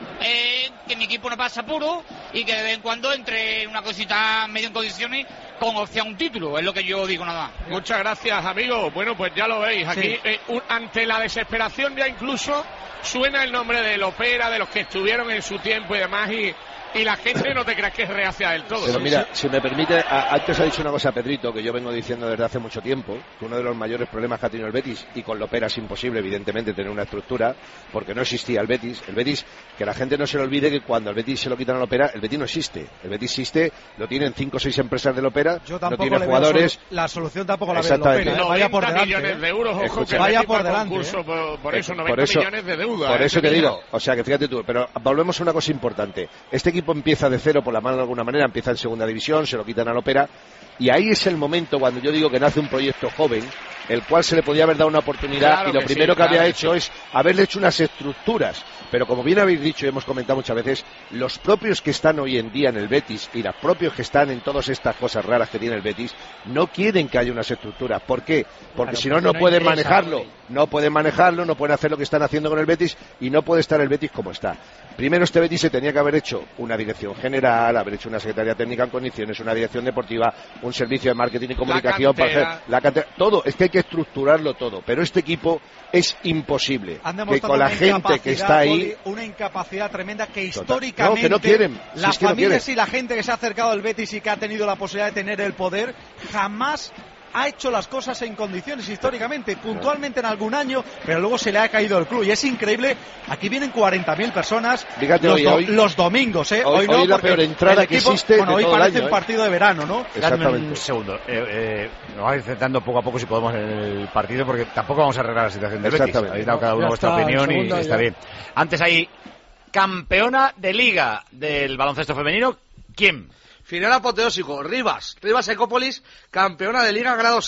Que mi equipo no pasa apuro y que de vez en cuando entre una cosita medio en condiciones con opción a un título, es lo que yo digo nada más. Muchas gracias, amigo. Bueno, pues ya lo veis, aquí ante la desesperación ya incluso suena el nombre de Lopera, de los que estuvieron en su tiempo y demás, y la gente no te creas que es reacia del todo. Pero mira, si me permite, antes ha dicho una cosa Pedrito, que yo vengo diciendo desde hace mucho tiempo, que uno de los mayores problemas que ha tenido el Betis, y con Lopera es imposible, evidentemente, tener una estructura, porque no existía el Betis, que la gente no se le olvide que cuando el Betis se lo quitan a Lopera, el Betis no existe. El Betis existe, lo tienen 5 o 6 empresas de Lopera, no tiene jugadores. La solución tampoco la veo Lopera, vaya por delante. Millones de euros, ojo, que vaya por delante. Por eso, 90 millones de deuda. Por eso te digo, o sea que fíjate tú, pero volvemos a una cosa importante. Este equipo empieza de cero, por la mano de alguna manera, empieza en segunda división, se lo quitan a Lopera, y ahí es el momento cuando yo digo que nace un proyecto joven, el cual se le podía haber dado una oportunidad, claro, y lo primero que había hecho es haberle hecho unas estructuras, pero como bien habéis dicho y hemos comentado muchas veces, los propios que están hoy en día en el Betis y los propios que están en todas estas cosas raras que tiene el Betis, no quieren que haya unas estructuras. ¿Por qué? Porque si no, no pueden manejarlo, no pueden hacer lo que están haciendo con el Betis y no puede estar el Betis como está. Primero, este Betis se tenía que haber hecho una dirección general, haber hecho una secretaría técnica en condiciones, una dirección deportiva, un servicio de marketing y comunicación, para hacer la cantera, todo. Es que hay que estructurarlo todo, pero este equipo es imposible. Que con la gente que está ahí, una incapacidad tremenda que históricamente que no quieren. Las familias y la gente que se ha acercado al Betis y que ha tenido la posibilidad de tener el poder jamás ha hecho las cosas en condiciones históricamente, puntualmente en algún año, pero luego se le ha caído el club y es increíble. Aquí vienen 40.000 personas. Fíjate, los domingos, hoy no, la peor entrada que existe. Bueno, hoy parece un partido de verano, ¿no? Exactamente. Un segundo, nos vamos centrando poco a poco, si podemos, en el partido, porque tampoco vamos a arreglar la situación del Betis. Habéis dado cada uno vuestra opinión y está bien. Antes hay campeona de Liga del baloncesto femenino. ¿Quién? Final apoteósico, Rivas Ecópolis, campeona de Liga, grado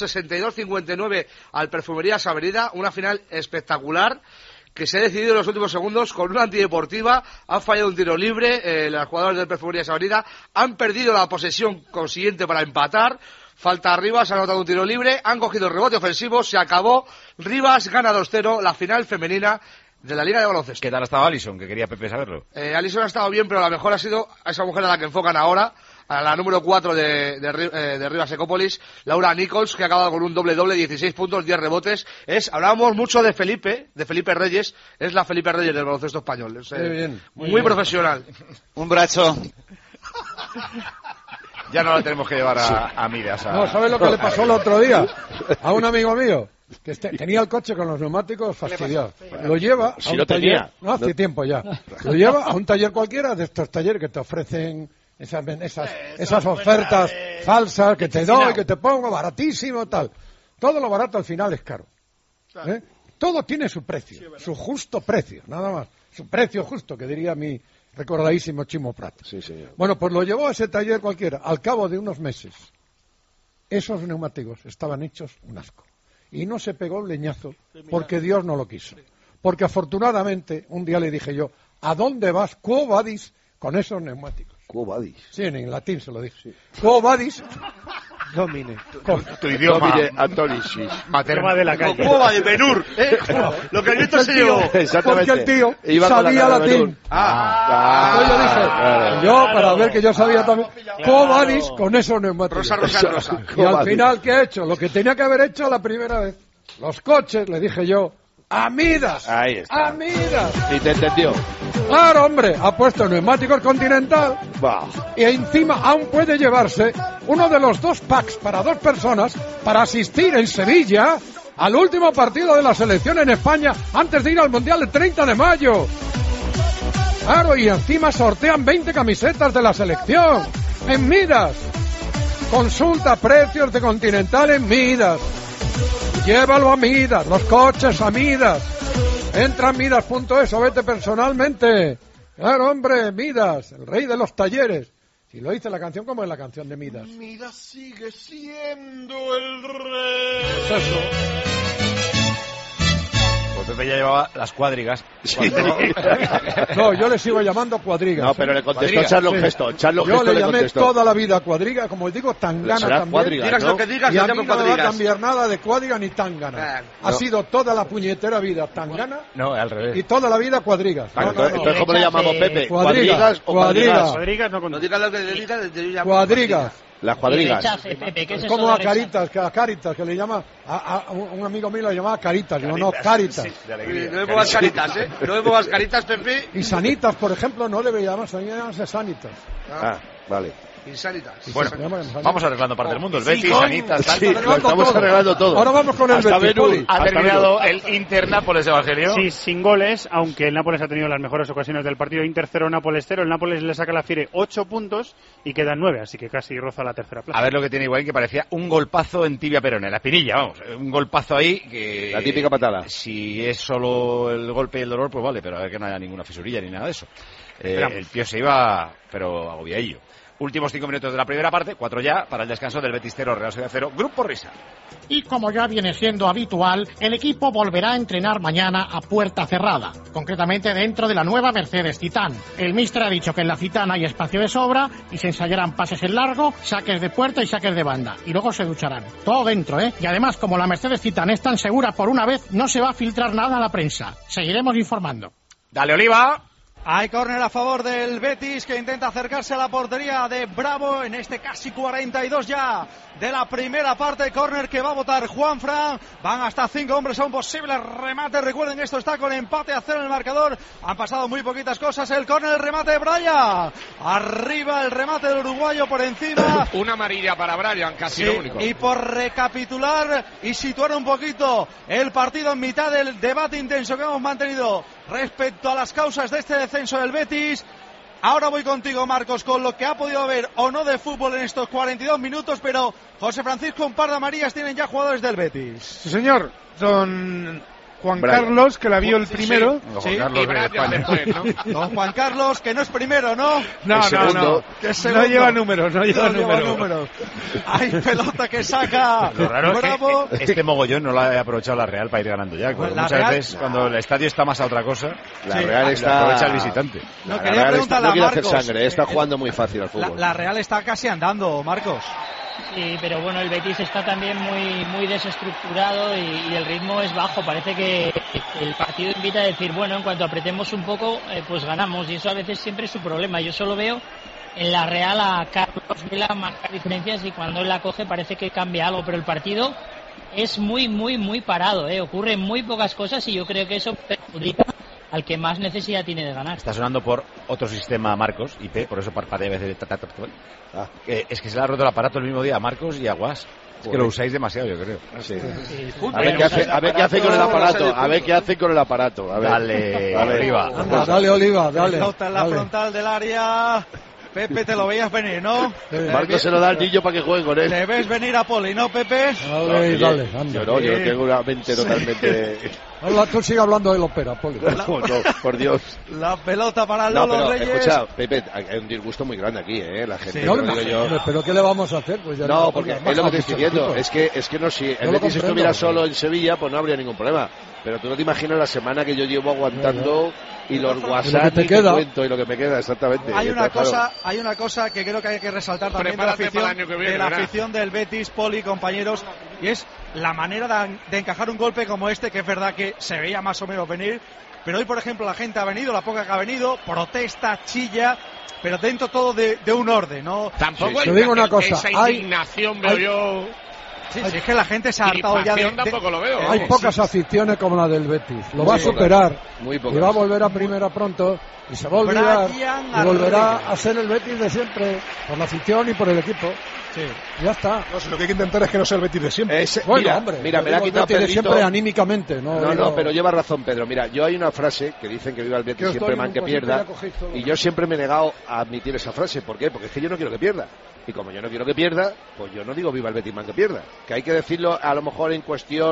62-59 al Perfumerías Avenida, una final espectacular que se ha decidido en los últimos segundos con una antideportiva, han fallado un tiro libre, los jugadores del Perfumerías Avenida han perdido la posesión consiguiente para empatar, falta Rivas, ha anotado un tiro libre, han cogido el rebote ofensivo, se acabó, Rivas gana 2-0 la final femenina de la Liga de Baloncesto. ¿Qué tal ha estado Alison? Que quería Pepe saberlo. Alison ha estado bien, pero la mejor ha sido a esa mujer a la que enfocan ahora, a la número 4 de Rivas Ecópolis, Laura Nichols, que ha acabado con un doble-doble, 16 puntos, 10 rebotes. Hablábamos mucho de Felipe Reyes, es la Felipe Reyes del baloncesto español. Es, muy bien. Profesional. Un brazo. Ya no la tenemos que llevar a Midas. No, ¿sabes lo que le pasó el otro día? A un amigo mío, que tenía el coche con los neumáticos fastidiados. Lo lleva a un taller. No, hace tiempo ya. Lo lleva a un taller cualquiera de estos talleres que te ofrecen esas ofertas falsas que te doy, que te pongo baratísimo, tal. Todo lo barato al final es caro. Todo tiene su precio, su justo precio, nada más. Su precio justo, que diría mi recordadísimo Chimo Prat. Sí, señor. Bueno, pues lo llevó a ese taller cualquiera. Al cabo de unos meses, esos neumáticos estaban hechos un asco. Y no se pegó un leñazo porque Dios no lo quiso. Porque afortunadamente, un día le dije yo, ¿a dónde vas, quo vadis, con esos neumáticos? Quo vadis. Sí, en latín se lo dije. Sí. Quo vadis. Domine. Tu idioma. Domine Antonicis. Materno de la calle. Quo vadis, Benur. Lo que el nieto se llevó. Porque el tío sabía latín. Yo para ver que yo sabía también. Quo vadis, con esos neumáticos. Rosa. Y al final, ¿qué he hecho? Lo que tenía que haber hecho la primera vez. Los coches, le dije yo, ¡a Midas! Ahí está. ¡A Midas! Y te entendió. Claro, hombre, ha puesto neumáticos Continental y encima aún puede llevarse uno de los 2 packs para 2 personas para asistir en Sevilla al último partido de la selección en España antes de ir al Mundial el 30 de mayo. Claro, y encima sortean 20 camisetas de la selección en Midas. Consulta precios de Continental en Midas. Llévalo a Midas, los coches a Midas. Entra a Midas.es o vete personalmente. Claro, hombre, Midas, el rey de los talleres. Si lo dice la canción, como es la canción de Midas. Midas sigue siendo el rey. Pues eso. Pepe ya llevaba las cuadrigas. No, yo le sigo llamando cuadrigas. No, pero le contestó Charlo Gesto. Yo le llamé toda la vida cuadriga, como digo, tangana también. Cuadrigas, digas lo que digas, y a mí llamo no me va a cuadrigas. cambiar nada de cuadriga ni tangana. Ha sido toda la puñetera vida tangana. No, al revés. Y toda la vida cuadrigas. Entonces, ¿cómo le llamamos, Pepe? Cuadrigas o cuadrigas. Cuadrigas no digas lo que le digas, yo llamo cuadrigas. Las cuadrigas. Como a Caritas, que le llama a un amigo mío le llamaba Caritas, digo, no, Caritas. No me pongas caritas, no me pongas caritas, Pepe. Y Sanitas, por ejemplo, no debe llamarse, llamarse Sanitas. Vale. Insanitas. Bueno, vamos arreglando parte del mundo. El Betis, Sanitas, tal. Sí, estamos arreglando todo. Ahora vamos con el Betis. Ha terminado el Inter-Nápoles, Evangelio. Sí, sin goles, aunque el Nápoles ha tenido las mejores ocasiones del partido. Inter 0, Nápoles 0. El Nápoles le saca la Fiere 8 puntos y quedan 9, así que casi roza la tercera plaza. A ver lo que tiene Higuaín, que parecía un golpazo en tibia perone, en la espinilla, vamos. Un golpazo ahí que... La típica patada. Si es solo el golpe y el dolor, pues vale, pero a ver que no haya ninguna fisurilla ni nada de eso. El tío se iba, pero agobiadillo. Últimos 5 minutos de la primera parte, 4 ya, para el descanso del Betis 0, Real Sociedad 0, Grupo Risa. Y como ya viene siendo habitual, el equipo volverá a entrenar mañana a puerta cerrada, concretamente dentro de la nueva Mercedes Titán. El míster ha dicho que en la Titán hay espacio de sobra y se ensayarán pases en largo, saques de puerta y saques de banda. Y luego se ducharán. Todo dentro, ¿eh? Y además, como la Mercedes Titán es tan segura por una vez, no se va a filtrar nada a la prensa. Seguiremos informando. Dale, Oliva. Hay córner a favor del Betis, que intenta acercarse a la portería de Bravo en este casi 42 ya de la primera parte. Córner que va a votar Juanfran. Van hasta 5 hombres a un posible remate. Recuerden que esto está con empate a 0 en el marcador. Han pasado muy poquitas cosas. El córner, el remate de Brian. Arriba el remate del uruguayo por encima. Una amarilla para Brian, casi lo único. Y por recapitular y situar un poquito el partido en mitad del debate intenso que hemos mantenido respecto a las causas de este descenso del Betis. Ahora voy contigo, Marcos, con lo que ha podido haber o no de fútbol en estos 42 minutos, pero José Francisco, un par de amarillas tienen ya jugadores del Betis. Sí, señor. Son Juan Carlos, que la vio el primero. Sí, y Brian después, ¿no? Don Juan Carlos, que no es primero, ¿no? No. Que es no lleva números, no lleva números. Hay pelota que saca. Lo raro Bravo. es que este mogollón no lo ha aprovechado la Real para ir ganando ya. Pues muchas Real, veces cuando el estadio está más a otra cosa, la Real está... aprovecha el visitante. No, la quería Real preguntarle no quiere a Marcos. hacer sangre, está jugando muy fácil al fútbol. La Real está casi andando, Marcos. Sí, pero bueno, el Betis está también muy desestructurado y el ritmo es bajo. Parece que el partido invita a decir, bueno, en cuanto apretemos un poco, pues ganamos. Y eso a veces siempre es su problema. Yo solo veo en la Real a Carlos Vela marcar diferencias y cuando él la coge parece que cambia algo. Pero el partido es muy parado, ocurren muy pocas cosas y yo creo que eso perjudica al que más necesidad tiene de ganar. Está sonando por otro sistema Marcos, IP, por eso parpadea a veces. Es que se le ha roto el aparato el mismo día a Marcos y a Guas. Es que lo usáis demasiado, yo creo. Sí. A ver qué hace con el aparato. A ver qué hace con el aparato. Dale, Oliva. Dale, Oliva, dale. Pelota en la frontal del área. Pepe, te lo veías venir, ¿no? Marcos se lo da al niño para que juegue con él. Le ves venir a Poli, ¿no, Pepe? Dale, anda. Yo tengo una mente totalmente... Habla, tú sigue hablando del ópera, Poli. No, por Dios. La pelota para Lolo Reyes. Escucha, Pepe, hay un disgusto muy grande aquí, la gente. Sí, pero ¿qué le vamos a hacer? Pues ya no, porque es lo que te estoy diciendo. Es que no, si el Betis estuviera solo en Sevilla, pues no habría ningún problema. Pero tú no te imaginas la semana que yo llevo aguantando y los WhatsApp y lo que me queda, exactamente. Hay una cosa que creo que hay que resaltar también de la afición del Betis, Poli, compañeros, y es la manera de encajar un golpe como este, que es verdad que se veía más o menos venir, pero hoy, por ejemplo, la gente ha venido, la poca que ha venido, protesta, chilla, pero dentro todo de un orden, ¿no? Tampoco te digo una cosa, esa indignación veo yo. Sí, es que la gente se ha hartado ya de... tampoco lo veo. Hay pocas aficiones como la del Betis. Lo va a superar. Muy pocas. Y va a volver a primera pronto. Y se va a olvidar. Y volverá a ser el Betis de siempre. Por la afición y por el equipo. Sí. Ya está. No, lo que hay que intentar es que no sea el Betis de siempre. Bueno, mira, me la ha quitado Pedrito. De siempre anímicamente. No, pero lleva razón, Pedro. Mira, yo hay una frase que dicen que viva el Betis siempre man que pierda. Y yo siempre me he negado a admitir esa frase. ¿Por qué? Porque es que yo no quiero que pierda. Y como yo no quiero que pierda, pues yo no digo viva el Betis man que pierda. Que hay que decirlo a lo mejor en cuestión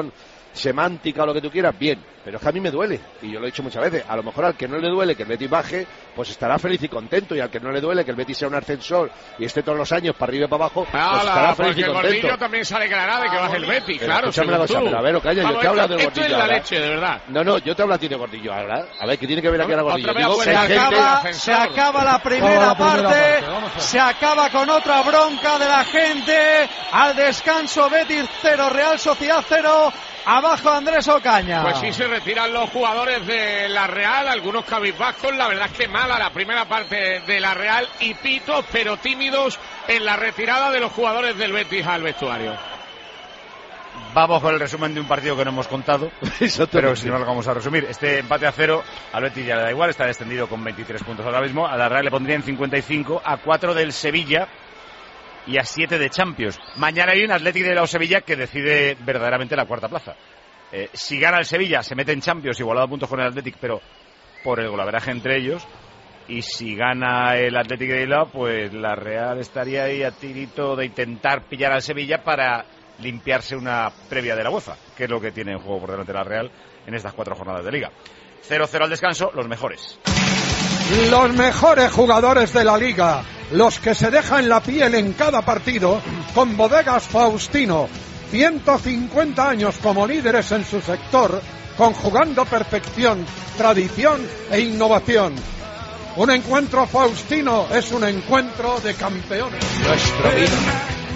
semántica o lo que tú quieras, bien, pero es que a mí me duele, y yo lo he dicho muchas veces, a lo mejor al que no le duele que el Betis baje, pues estará feliz y contento, y al que no le duele que el Betis sea un ascensor y esté todos los años para arriba y para abajo, pues estará feliz y contento. Porque Gordillo también se alegrará de que baje el Betis, pero claro. Escúchame una cosa, pero a ver, calla, yo te hablo de Gordillo. Esto es la leche, de verdad. No, yo te hablo a ti de Gordillo ahora. A ver, ¿qué tiene que ver aquí ahora Gordillo? Digo, se acaba la primera parte, se acaba con otra bronca de la gente. Al descanso, Betis 0, Real Sociedad 0. Abajo Andrés Ocaña. Pues sí, se retiran los jugadores de la Real, algunos cabizbajos, la verdad es que mala la primera parte de la Real y pitos, pero tímidos en la retirada de los jugadores del Betis al vestuario. Vamos con el resumen de un partido que no hemos contado, pero si no lo vamos a resumir. Este empate a 0 al Betis ya le da igual, está descendido con 23 puntos ahora mismo. A la Real le pondría en 55, a 4 del Sevilla y a 7 de Champions. Mañana hay un Athletic de la Sevilla que decide verdaderamente la cuarta plaza. Si gana el Sevilla, se mete en Champions, igualado a puntos con el Athletic, pero por el golaveraje entre ellos. Y si gana el Athletic de Bilbao, pues la Real estaría ahí a tirito de intentar pillar al Sevilla para limpiarse una previa de la UEFA, que es lo que tiene en juego por delante la Real en estas 4 jornadas de Liga. 0-0 al descanso, los mejores. Los mejores jugadores de la Liga, los que se dejan la piel en cada partido, con Bodegas Faustino, 150 años como líderes en su sector, conjugando perfección, tradición e innovación. Un encuentro Faustino es un encuentro de campeones. Nuestro vino.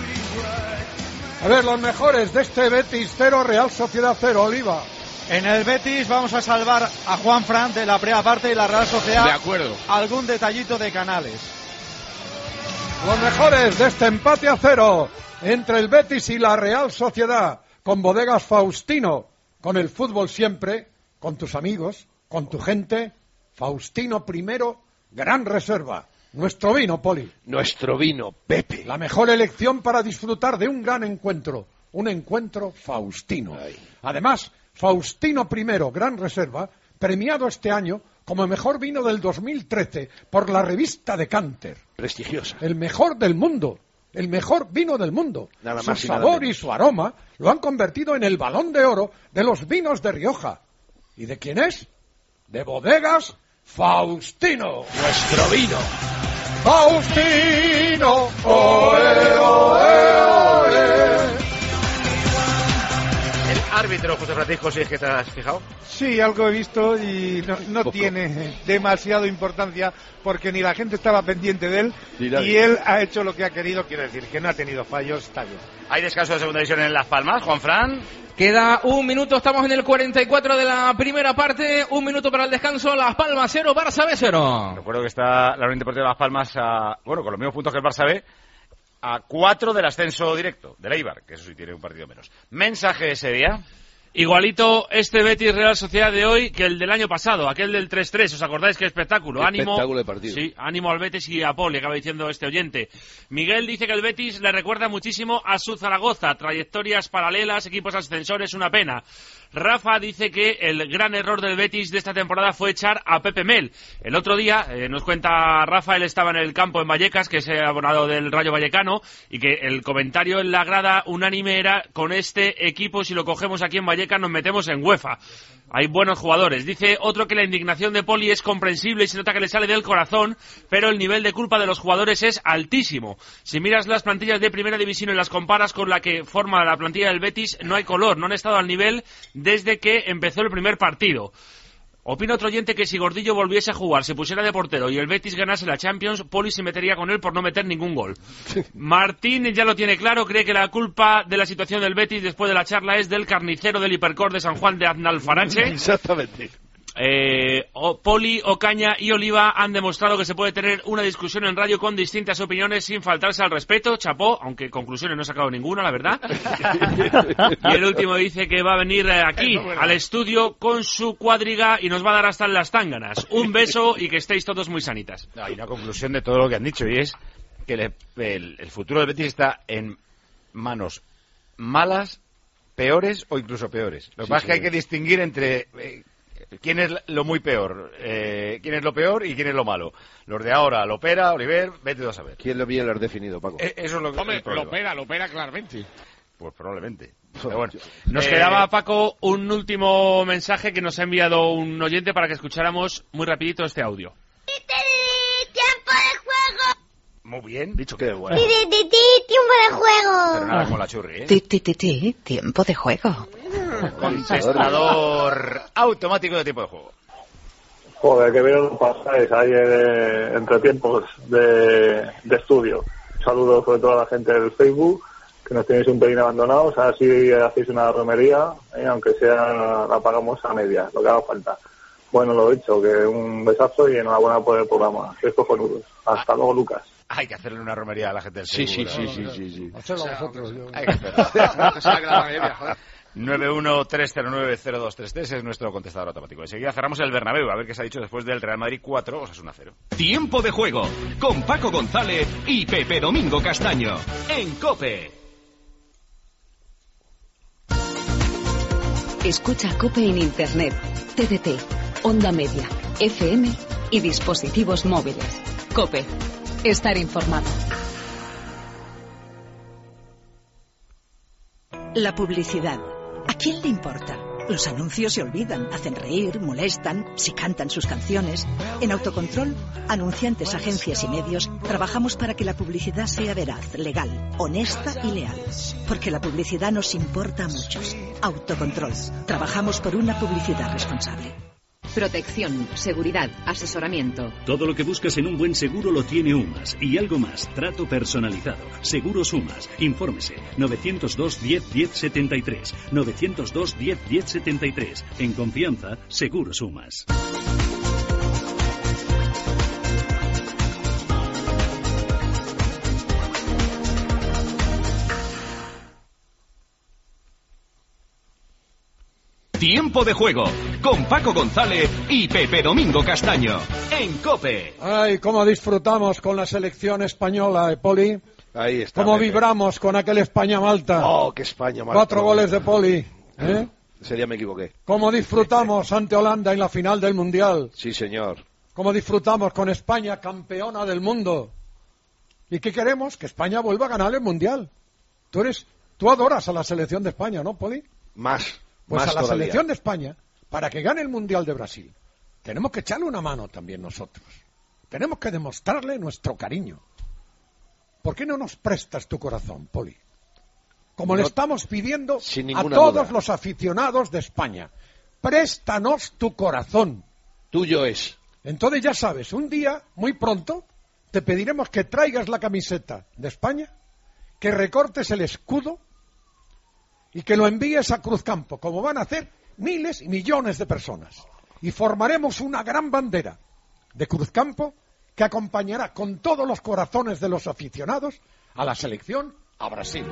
A ver, los mejores de este Betis 0, Real Sociedad 0, Oliva. En el Betis vamos a salvar a Juanfran de la primera parte y la Real Sociedad. De acuerdo. Algún detallito de Canales. Los mejores de este empate a 0 entre el Betis y la Real Sociedad, con Bodegas Faustino, con el fútbol siempre, con tus amigos, con tu gente. Faustino primero, gran reserva. Nuestro vino, Poli. Nuestro vino, Pepe. La mejor elección para disfrutar de un gran encuentro. Un encuentro Faustino. Ay. Además, Faustino primero, gran reserva, premiado este año como el mejor vino del 2013 por la revista Decanter. Prestigiosa. El mejor del mundo. El mejor vino del mundo. Nada Su más y nada sabor menos. y su aroma lo han convertido en el Balón de Oro de los vinos de Rioja. ¿Y de quién es? De Bodegas Faustino. Nuestro vino. Faustino. Oe, oe, oe. El árbitro José Francisco, si es que te has fijado. Sí, algo he visto y no tiene demasiado importancia porque ni la gente estaba pendiente de él y él ha hecho lo que ha querido, quiero decir, que no ha tenido fallos, está bien. Hay descanso de segunda división en Las Palmas, Juanfran. Queda un minuto, estamos en el 44 de la primera parte, un minuto para el descanso, Las Palmas 0, Barça B 0. Recuerdo que está la Unión Deportiva de Las Palmas, con los mismos puntos que el Barça B, a 4 del ascenso directo, del Eibar, que eso sí tiene un partido menos. Mensaje ese día. Igualito este Betis Real Sociedad de hoy que el del año pasado, aquel del 3-3, ¿os acordáis qué espectáculo? Qué Ánimo, espectáculo de partido. Sí, ánimo al Betis y a Poli, acaba diciendo este oyente. Miguel dice que el Betis le recuerda muchísimo a su Zaragoza, trayectorias paralelas, equipos ascensores, una pena. Rafa dice que el gran error del Betis de esta temporada fue echar a Pepe Mel. El otro día, nos cuenta Rafa, él estaba en el campo en Vallecas, que es el abonado del Rayo Vallecano, y que el comentario en la grada unánime era: con este equipo, si lo cogemos aquí en Vallecas, nos metemos en UEFA. Hay buenos jugadores. Dice otro que la indignación de Poli es comprensible y se nota que le sale del corazón, pero el nivel de culpa de los jugadores es altísimo. Si miras las plantillas de primera división y las comparas con la que forma la plantilla del Betis, no hay color, no han estado al nivel desde que empezó el primer partido. Opina otro oyente que si Gordillo volviese a jugar, se pusiera de portero y el Betis ganase la Champions, Poli se metería con él por no meter ningún gol. Martín ya lo tiene claro, cree que la culpa de la situación del Betis después de la charla es del carnicero del Hipercor de San Juan de Aznalfarache. Exactamente. Poli, Ocaña y Oliva han demostrado que se puede tener una discusión en radio con distintas opiniones sin faltarse al respeto. Chapó, aunque conclusiones no he sacado ninguna, la verdad. Y el último dice que va a venir aquí al estudio con su cuadriga y nos va a dar hasta en las tánganas. Un beso y que estéis todos muy sanitas. Hay una conclusión de todo lo que han dicho y es que el futuro del Betis está en manos malas, peores o incluso peores. Lo que pasa es que hay que distinguir entre quién es lo muy peor, quién es lo peor y quién es lo malo. Los de ahora, Lopera, Oliver, vete a saber. ¿Quién lo bien lo has definido, Paco? Eso es lo que... Hombre, Lopera claramente. Pues probablemente. Pero bueno. Nos quedaba, Paco, un último mensaje que nos ha enviado un oyente para que escucháramos muy rapidito este audio. ¡Tiempo de juego! Muy bien, dicho que bueno. ¡Tiempo de juego! Pero nada como la churri, ¿eh? Tiempo de juego. Contestador automático de tiempo de juego. Joder, que vieron pasáis ahí entre tiempos de estudio. Un saludo sobre todo a la gente del Facebook, que nos tenéis un pelín abandonados, así hacéis una romería, aunque sea la pagamos a medias, lo que haga falta. Bueno, lo dicho, que un besazo y enhorabuena por el programa. Sois cojonudos. Hasta luego, Lucas. Hay que hacerle una romería a la gente del Facebook. Sí. Hacedlo vosotros. Hay que hacerlo. 913090233 es nuestro contestador automático. Enseguida cerramos el Bernabéu, a ver qué se ha dicho después del Real Madrid 4, Osasuna 0. Tiempo de juego con Paco González y Pepe Domingo Castaño en COPE. Escucha COPE en Internet, TDT, onda media, FM y dispositivos móviles. COPE. Estar informado. La publicidad. ¿A quién le importa? Los anuncios se olvidan, hacen reír, molestan, si cantan sus canciones. En Autocontrol, anunciantes, agencias y medios, trabajamos para que la publicidad sea veraz, legal, honesta y leal. Porque la publicidad nos importa a muchos. Autocontrol. Trabajamos por una publicidad responsable. Protección, seguridad, asesoramiento. Todo lo que buscas en un buen seguro lo tiene UMAS. Y algo más, trato personalizado. Seguros UMAS. Infórmese. 902 10 10 73. 902 10 10 73. En confianza, Seguros UMAS. Tiempo de juego con Paco González y Pepe Domingo Castaño en COPE. Ay, cómo disfrutamos con la selección española, Poli. Ahí está. Cómo Pepe. vibramos con aquel España-Malta. Oh, qué España-Malta. 4 goles de Poli. ¿Eh? Ese día me equivoqué. Cómo disfrutamos ante Holanda en la final del Mundial. Sí, señor. Cómo disfrutamos con España campeona del mundo. ¿Y qué queremos? Que España vuelva a ganar el Mundial. Tú adoras a la selección de España, ¿no, Poli? Más. Pues más a la todavía. selección de España, para que gane el Mundial de Brasil, tenemos que echarle una mano también nosotros. Tenemos que demostrarle nuestro cariño. ¿Por qué no nos prestas tu corazón, Poli? Como le estamos pidiendo a todos los aficionados de España. Préstanos tu corazón. Tuyo es. Entonces ya sabes, un día, muy pronto, te pediremos que traigas la camiseta de España, que recortes el escudo y que lo envíes a Cruzcampo, como van a hacer miles y millones de personas. Y formaremos una gran bandera de Cruzcampo que acompañará con todos los corazones de los aficionados a la selección a Brasil.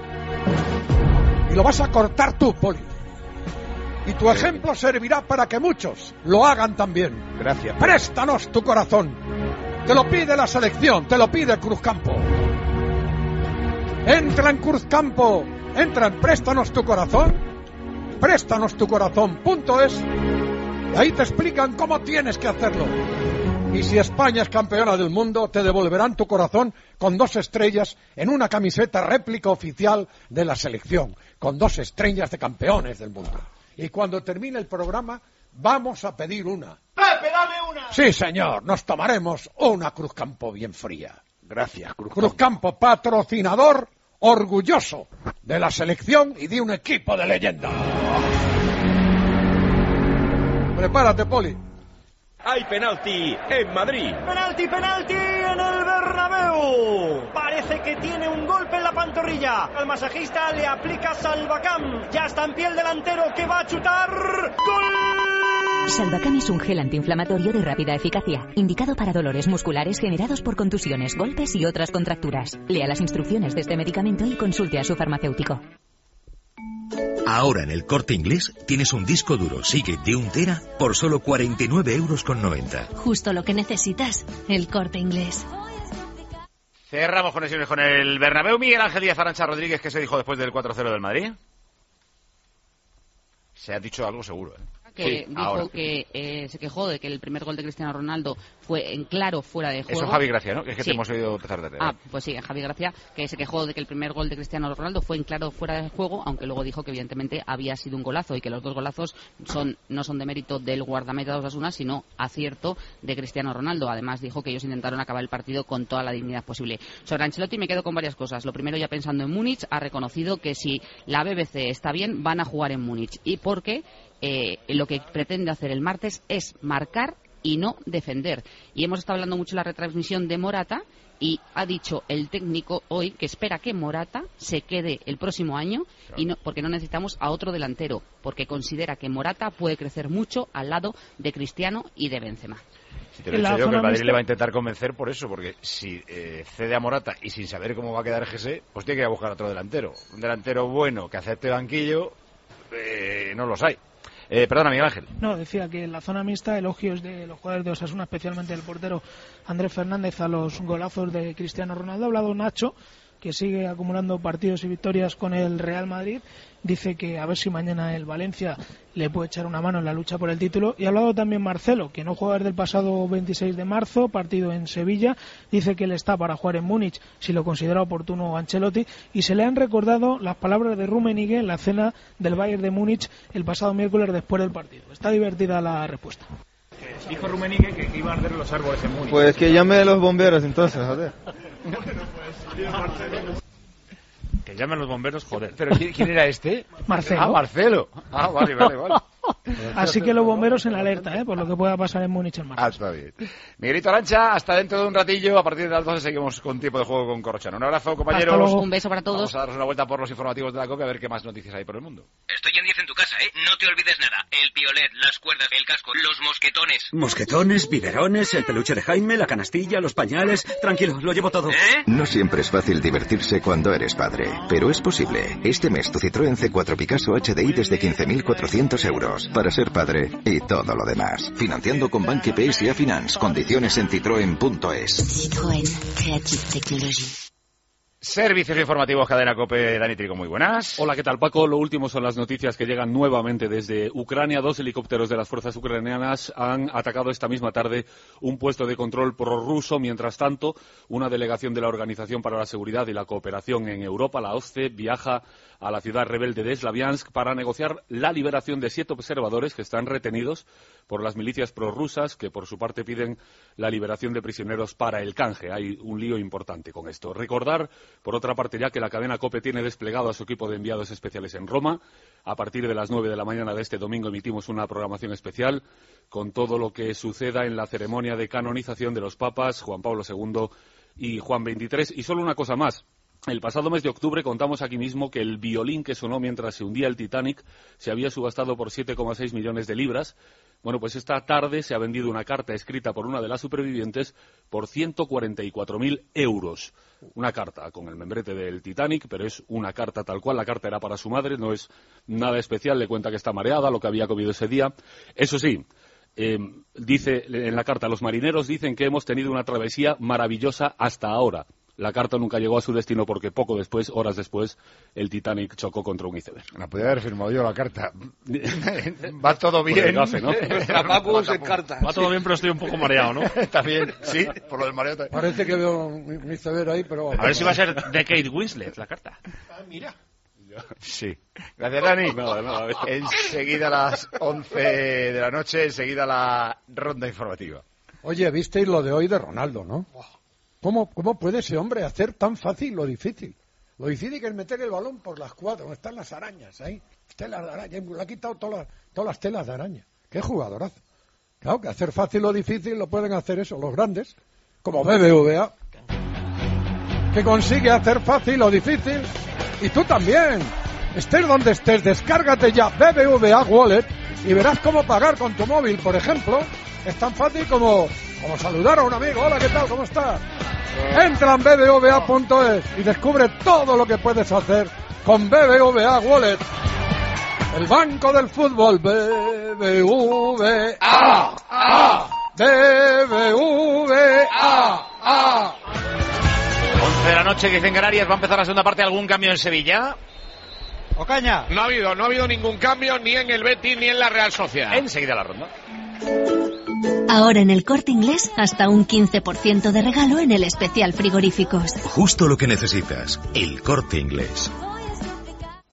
Y lo vas a cortar tú, Poli. Y tu ejemplo servirá para que muchos lo hagan también. Gracias. Préstanos tu corazón. Te lo pide la selección, te lo pide Cruzcampo. Entra en Cruzcampo. Entra en Préstanos tu corazón, préstanostucorazón.es, y ahí te explican cómo tienes que hacerlo. Y si España es campeona del mundo, te devolverán tu corazón con 2 estrellas en una camiseta réplica oficial de la selección, con 2 estrellas de campeones del mundo. Y cuando termine el programa, vamos a pedir una. ¡Pepe, dame una! Sí, señor, nos tomaremos una Cruzcampo bien fría. Gracias, Cruzcampo. Cruzcampo, patrocinador orgulloso de la selección y de un equipo de leyenda. Prepárate, Poli. Hay penalti en Madrid. Penalti en el Bernabéu. Parece que tiene un golpe en la pantorrilla. Al masajista le aplica Salvacam. Ya está en pie el delantero que va a chutar. ¡Gol! Salvacam es un gel antiinflamatorio de rápida eficacia, indicado para dolores musculares generados por contusiones, golpes y otras contracturas. Lea las instrucciones de este medicamento y consulte a su farmacéutico. Ahora en el Corte Inglés tienes un disco duro Seagate de 1 tera por solo 49,90 €. Justo lo que necesitas, el Corte Inglés. Cerramos conexiones con el Bernabéu. Miguel Ángel Díaz Arantxa Rodríguez, ¿qué se dijo después del 4-0 del Madrid? Se ha dicho algo seguro, ¿eh? que dijo que se quejó de que el primer gol de Cristiano Ronaldo fue en claro fuera de juego. Eso Javi Gracia, ¿no? Que es que te hemos oído empezar de leer. Pues sí, Javi Gracia, que se quejó de que el primer gol de Cristiano Ronaldo fue en claro fuera de juego, aunque luego dijo que evidentemente había sido un golazo y que los dos golazos no son de mérito del guardameta de Osasuna, sino acierto de Cristiano Ronaldo. Además dijo que ellos intentaron acabar el partido con toda la dignidad posible. Sobre Ancelotti me quedo con varias cosas. Lo primero, ya pensando en Múnich, ha reconocido que si la BBC está bien, van a jugar en Múnich. Y porque lo que pretende hacer el martes es marcar y no defender. Y hemos estado hablando mucho de la retransmisión de Morata, y ha dicho el técnico hoy que espera que Morata se quede el próximo año, y no, porque no necesitamos a otro delantero, porque considera que Morata puede crecer mucho al lado de Cristiano y de Benzema. Si te lo he dicho yo, que el Madrid le va a intentar convencer por eso, porque si cede a Morata y sin saber cómo va a quedar Jesse, pues tiene que ir a buscar otro delantero. Un delantero bueno que acepte banquillo, no los hay. Perdona, Miguel Ángel. No, decía que en la zona mixta elogios de los jugadores de Osasuna, especialmente del portero Andrés Fernández, a los golazos de Cristiano Ronaldo. Ha hablado Nacho, que sigue acumulando partidos y victorias con el Real Madrid. Dice que a ver si mañana el Valencia le puede echar una mano en la lucha por el título. Y ha hablado también Marcelo, que no juega desde el pasado 26 de marzo, partido en Sevilla. Dice que él está para jugar en Múnich si lo considera oportuno Ancelotti. Y se le han recordado las palabras de Rummenigge en la cena del Bayern de Múnich el pasado miércoles después del partido. Está divertida la respuesta. Dijo Rummenigge que iban a arder los árboles en Múnich. Pues que llame a los bomberos entonces, joder. Que llamen los bomberos, joder. ¿Pero quién era este? Marcelo. Marcelo. Vale. Así que los bomberos en alerta, por lo que pueda pasar en Múnich el martes. Está bien. Miguelito Arancha, hasta dentro de un ratillo. A partir de las 12 seguimos con tiempo de juego con Corrochano. Un abrazo, compañeros. Un beso para todos. Vamos a daros una vuelta por los informativos de la COPE a ver qué más noticias hay por el mundo. Estoy en 10 en tu casa, No te olvides nada. El piolet, las cuerdas, el casco, los mosquetones. Mosquetones, biberones, el peluche de Jaime, la canastilla, los pañales. Tranquilo, lo llevo todo. No siempre es fácil divertirse cuando eres padre, pero es posible. Este mes tu Citroën C4 Picasso HDI desde 15.400 euros. Para ser padre y todo lo demás. Financiando con Banque PS y Afinance. Condiciones en citroen.es. Citroën, Creative Technology. Servicios informativos, Cadena COPE, Dani Trigo, muy buenas. Hola, ¿qué tal, Paco? Lo último son las noticias que llegan nuevamente desde Ucrania. 2 helicópteros de las fuerzas ucranianas han atacado esta misma tarde un puesto de control prorruso. Mientras tanto, una delegación de la Organización para la Seguridad y la Cooperación en Europa, la OSCE, viaja a la ciudad rebelde de Slaviansk para negociar la liberación de 7 observadores que están retenidos por las milicias prorrusas, que por su parte piden la liberación de prisioneros para el canje. Hay un lío importante con esto. Recordar, por otra parte, ya que la cadena COPE tiene desplegado a su equipo de enviados especiales en Roma. A partir de las 9 de la mañana de este domingo emitimos una programación especial con todo lo que suceda en la ceremonia de canonización de los papas Juan Pablo II y Juan XXIII. Y solo una cosa más. El pasado mes de octubre contamos aquí mismo que el violín que sonó mientras se hundía el Titanic se había subastado por 7,6 millones de libras. Bueno, pues esta tarde se ha vendido una carta escrita por una de las supervivientes por 144.000 euros. Una carta con el membrete del Titanic, pero es una carta tal cual. La carta era para su madre, no es nada especial. Le cuenta que está mareada, lo que había comido ese día. Eso sí, dice en la carta, los marineros dicen que hemos tenido una travesía maravillosa hasta ahora. La carta nunca llegó a su destino porque poco después, horas después, el Titanic chocó contra un iceberg. La podía haber firmado yo la carta. Va todo bien. Gafe, ¿no? Va todo bien, pero estoy un poco mareado, ¿no? Está bien, sí, por lo del mareo. Parece que veo un iceberg ahí, pero... A ver si va a ser de Kate Winslet la carta. Mira. Sí. Gracias, Dani. Nada. Enseguida a las 11 de la noche, enseguida la ronda informativa. Oye, visteis lo de hoy de Ronaldo, ¿no? ¿Cómo puede ese hombre hacer tan fácil lo difícil? Lo difícil que es meter el balón por las cuadras, donde están las arañas ahí. Telas de araña, le ha quitado todas las telas de araña. ¡Qué jugadorazo! Claro, que hacer fácil lo difícil lo pueden hacer eso, los grandes, como BBVA, que consigue hacer fácil lo difícil. Y tú también. Estés donde estés, descárgate ya BBVA Wallet y verás cómo pagar con tu móvil, por ejemplo. Es tan fácil como saludar a un amigo. Hola, ¿qué tal? ¿Cómo estás? Entra en bbva.es y descubre todo lo que puedes hacer con BBVA Wallet. El banco del fútbol, BBVA. BBVA. 11 de la noche, que en Canarias va a empezar la segunda parte. ¿Algún cambio en Sevilla? Ocaña. No ha habido ningún cambio ni en el Betis ni en la Real Sociedad. Enseguida la ronda. Ahora en el Corte Inglés, hasta un 15% de regalo en el especial frigoríficos. Justo lo que necesitas. El Corte Inglés.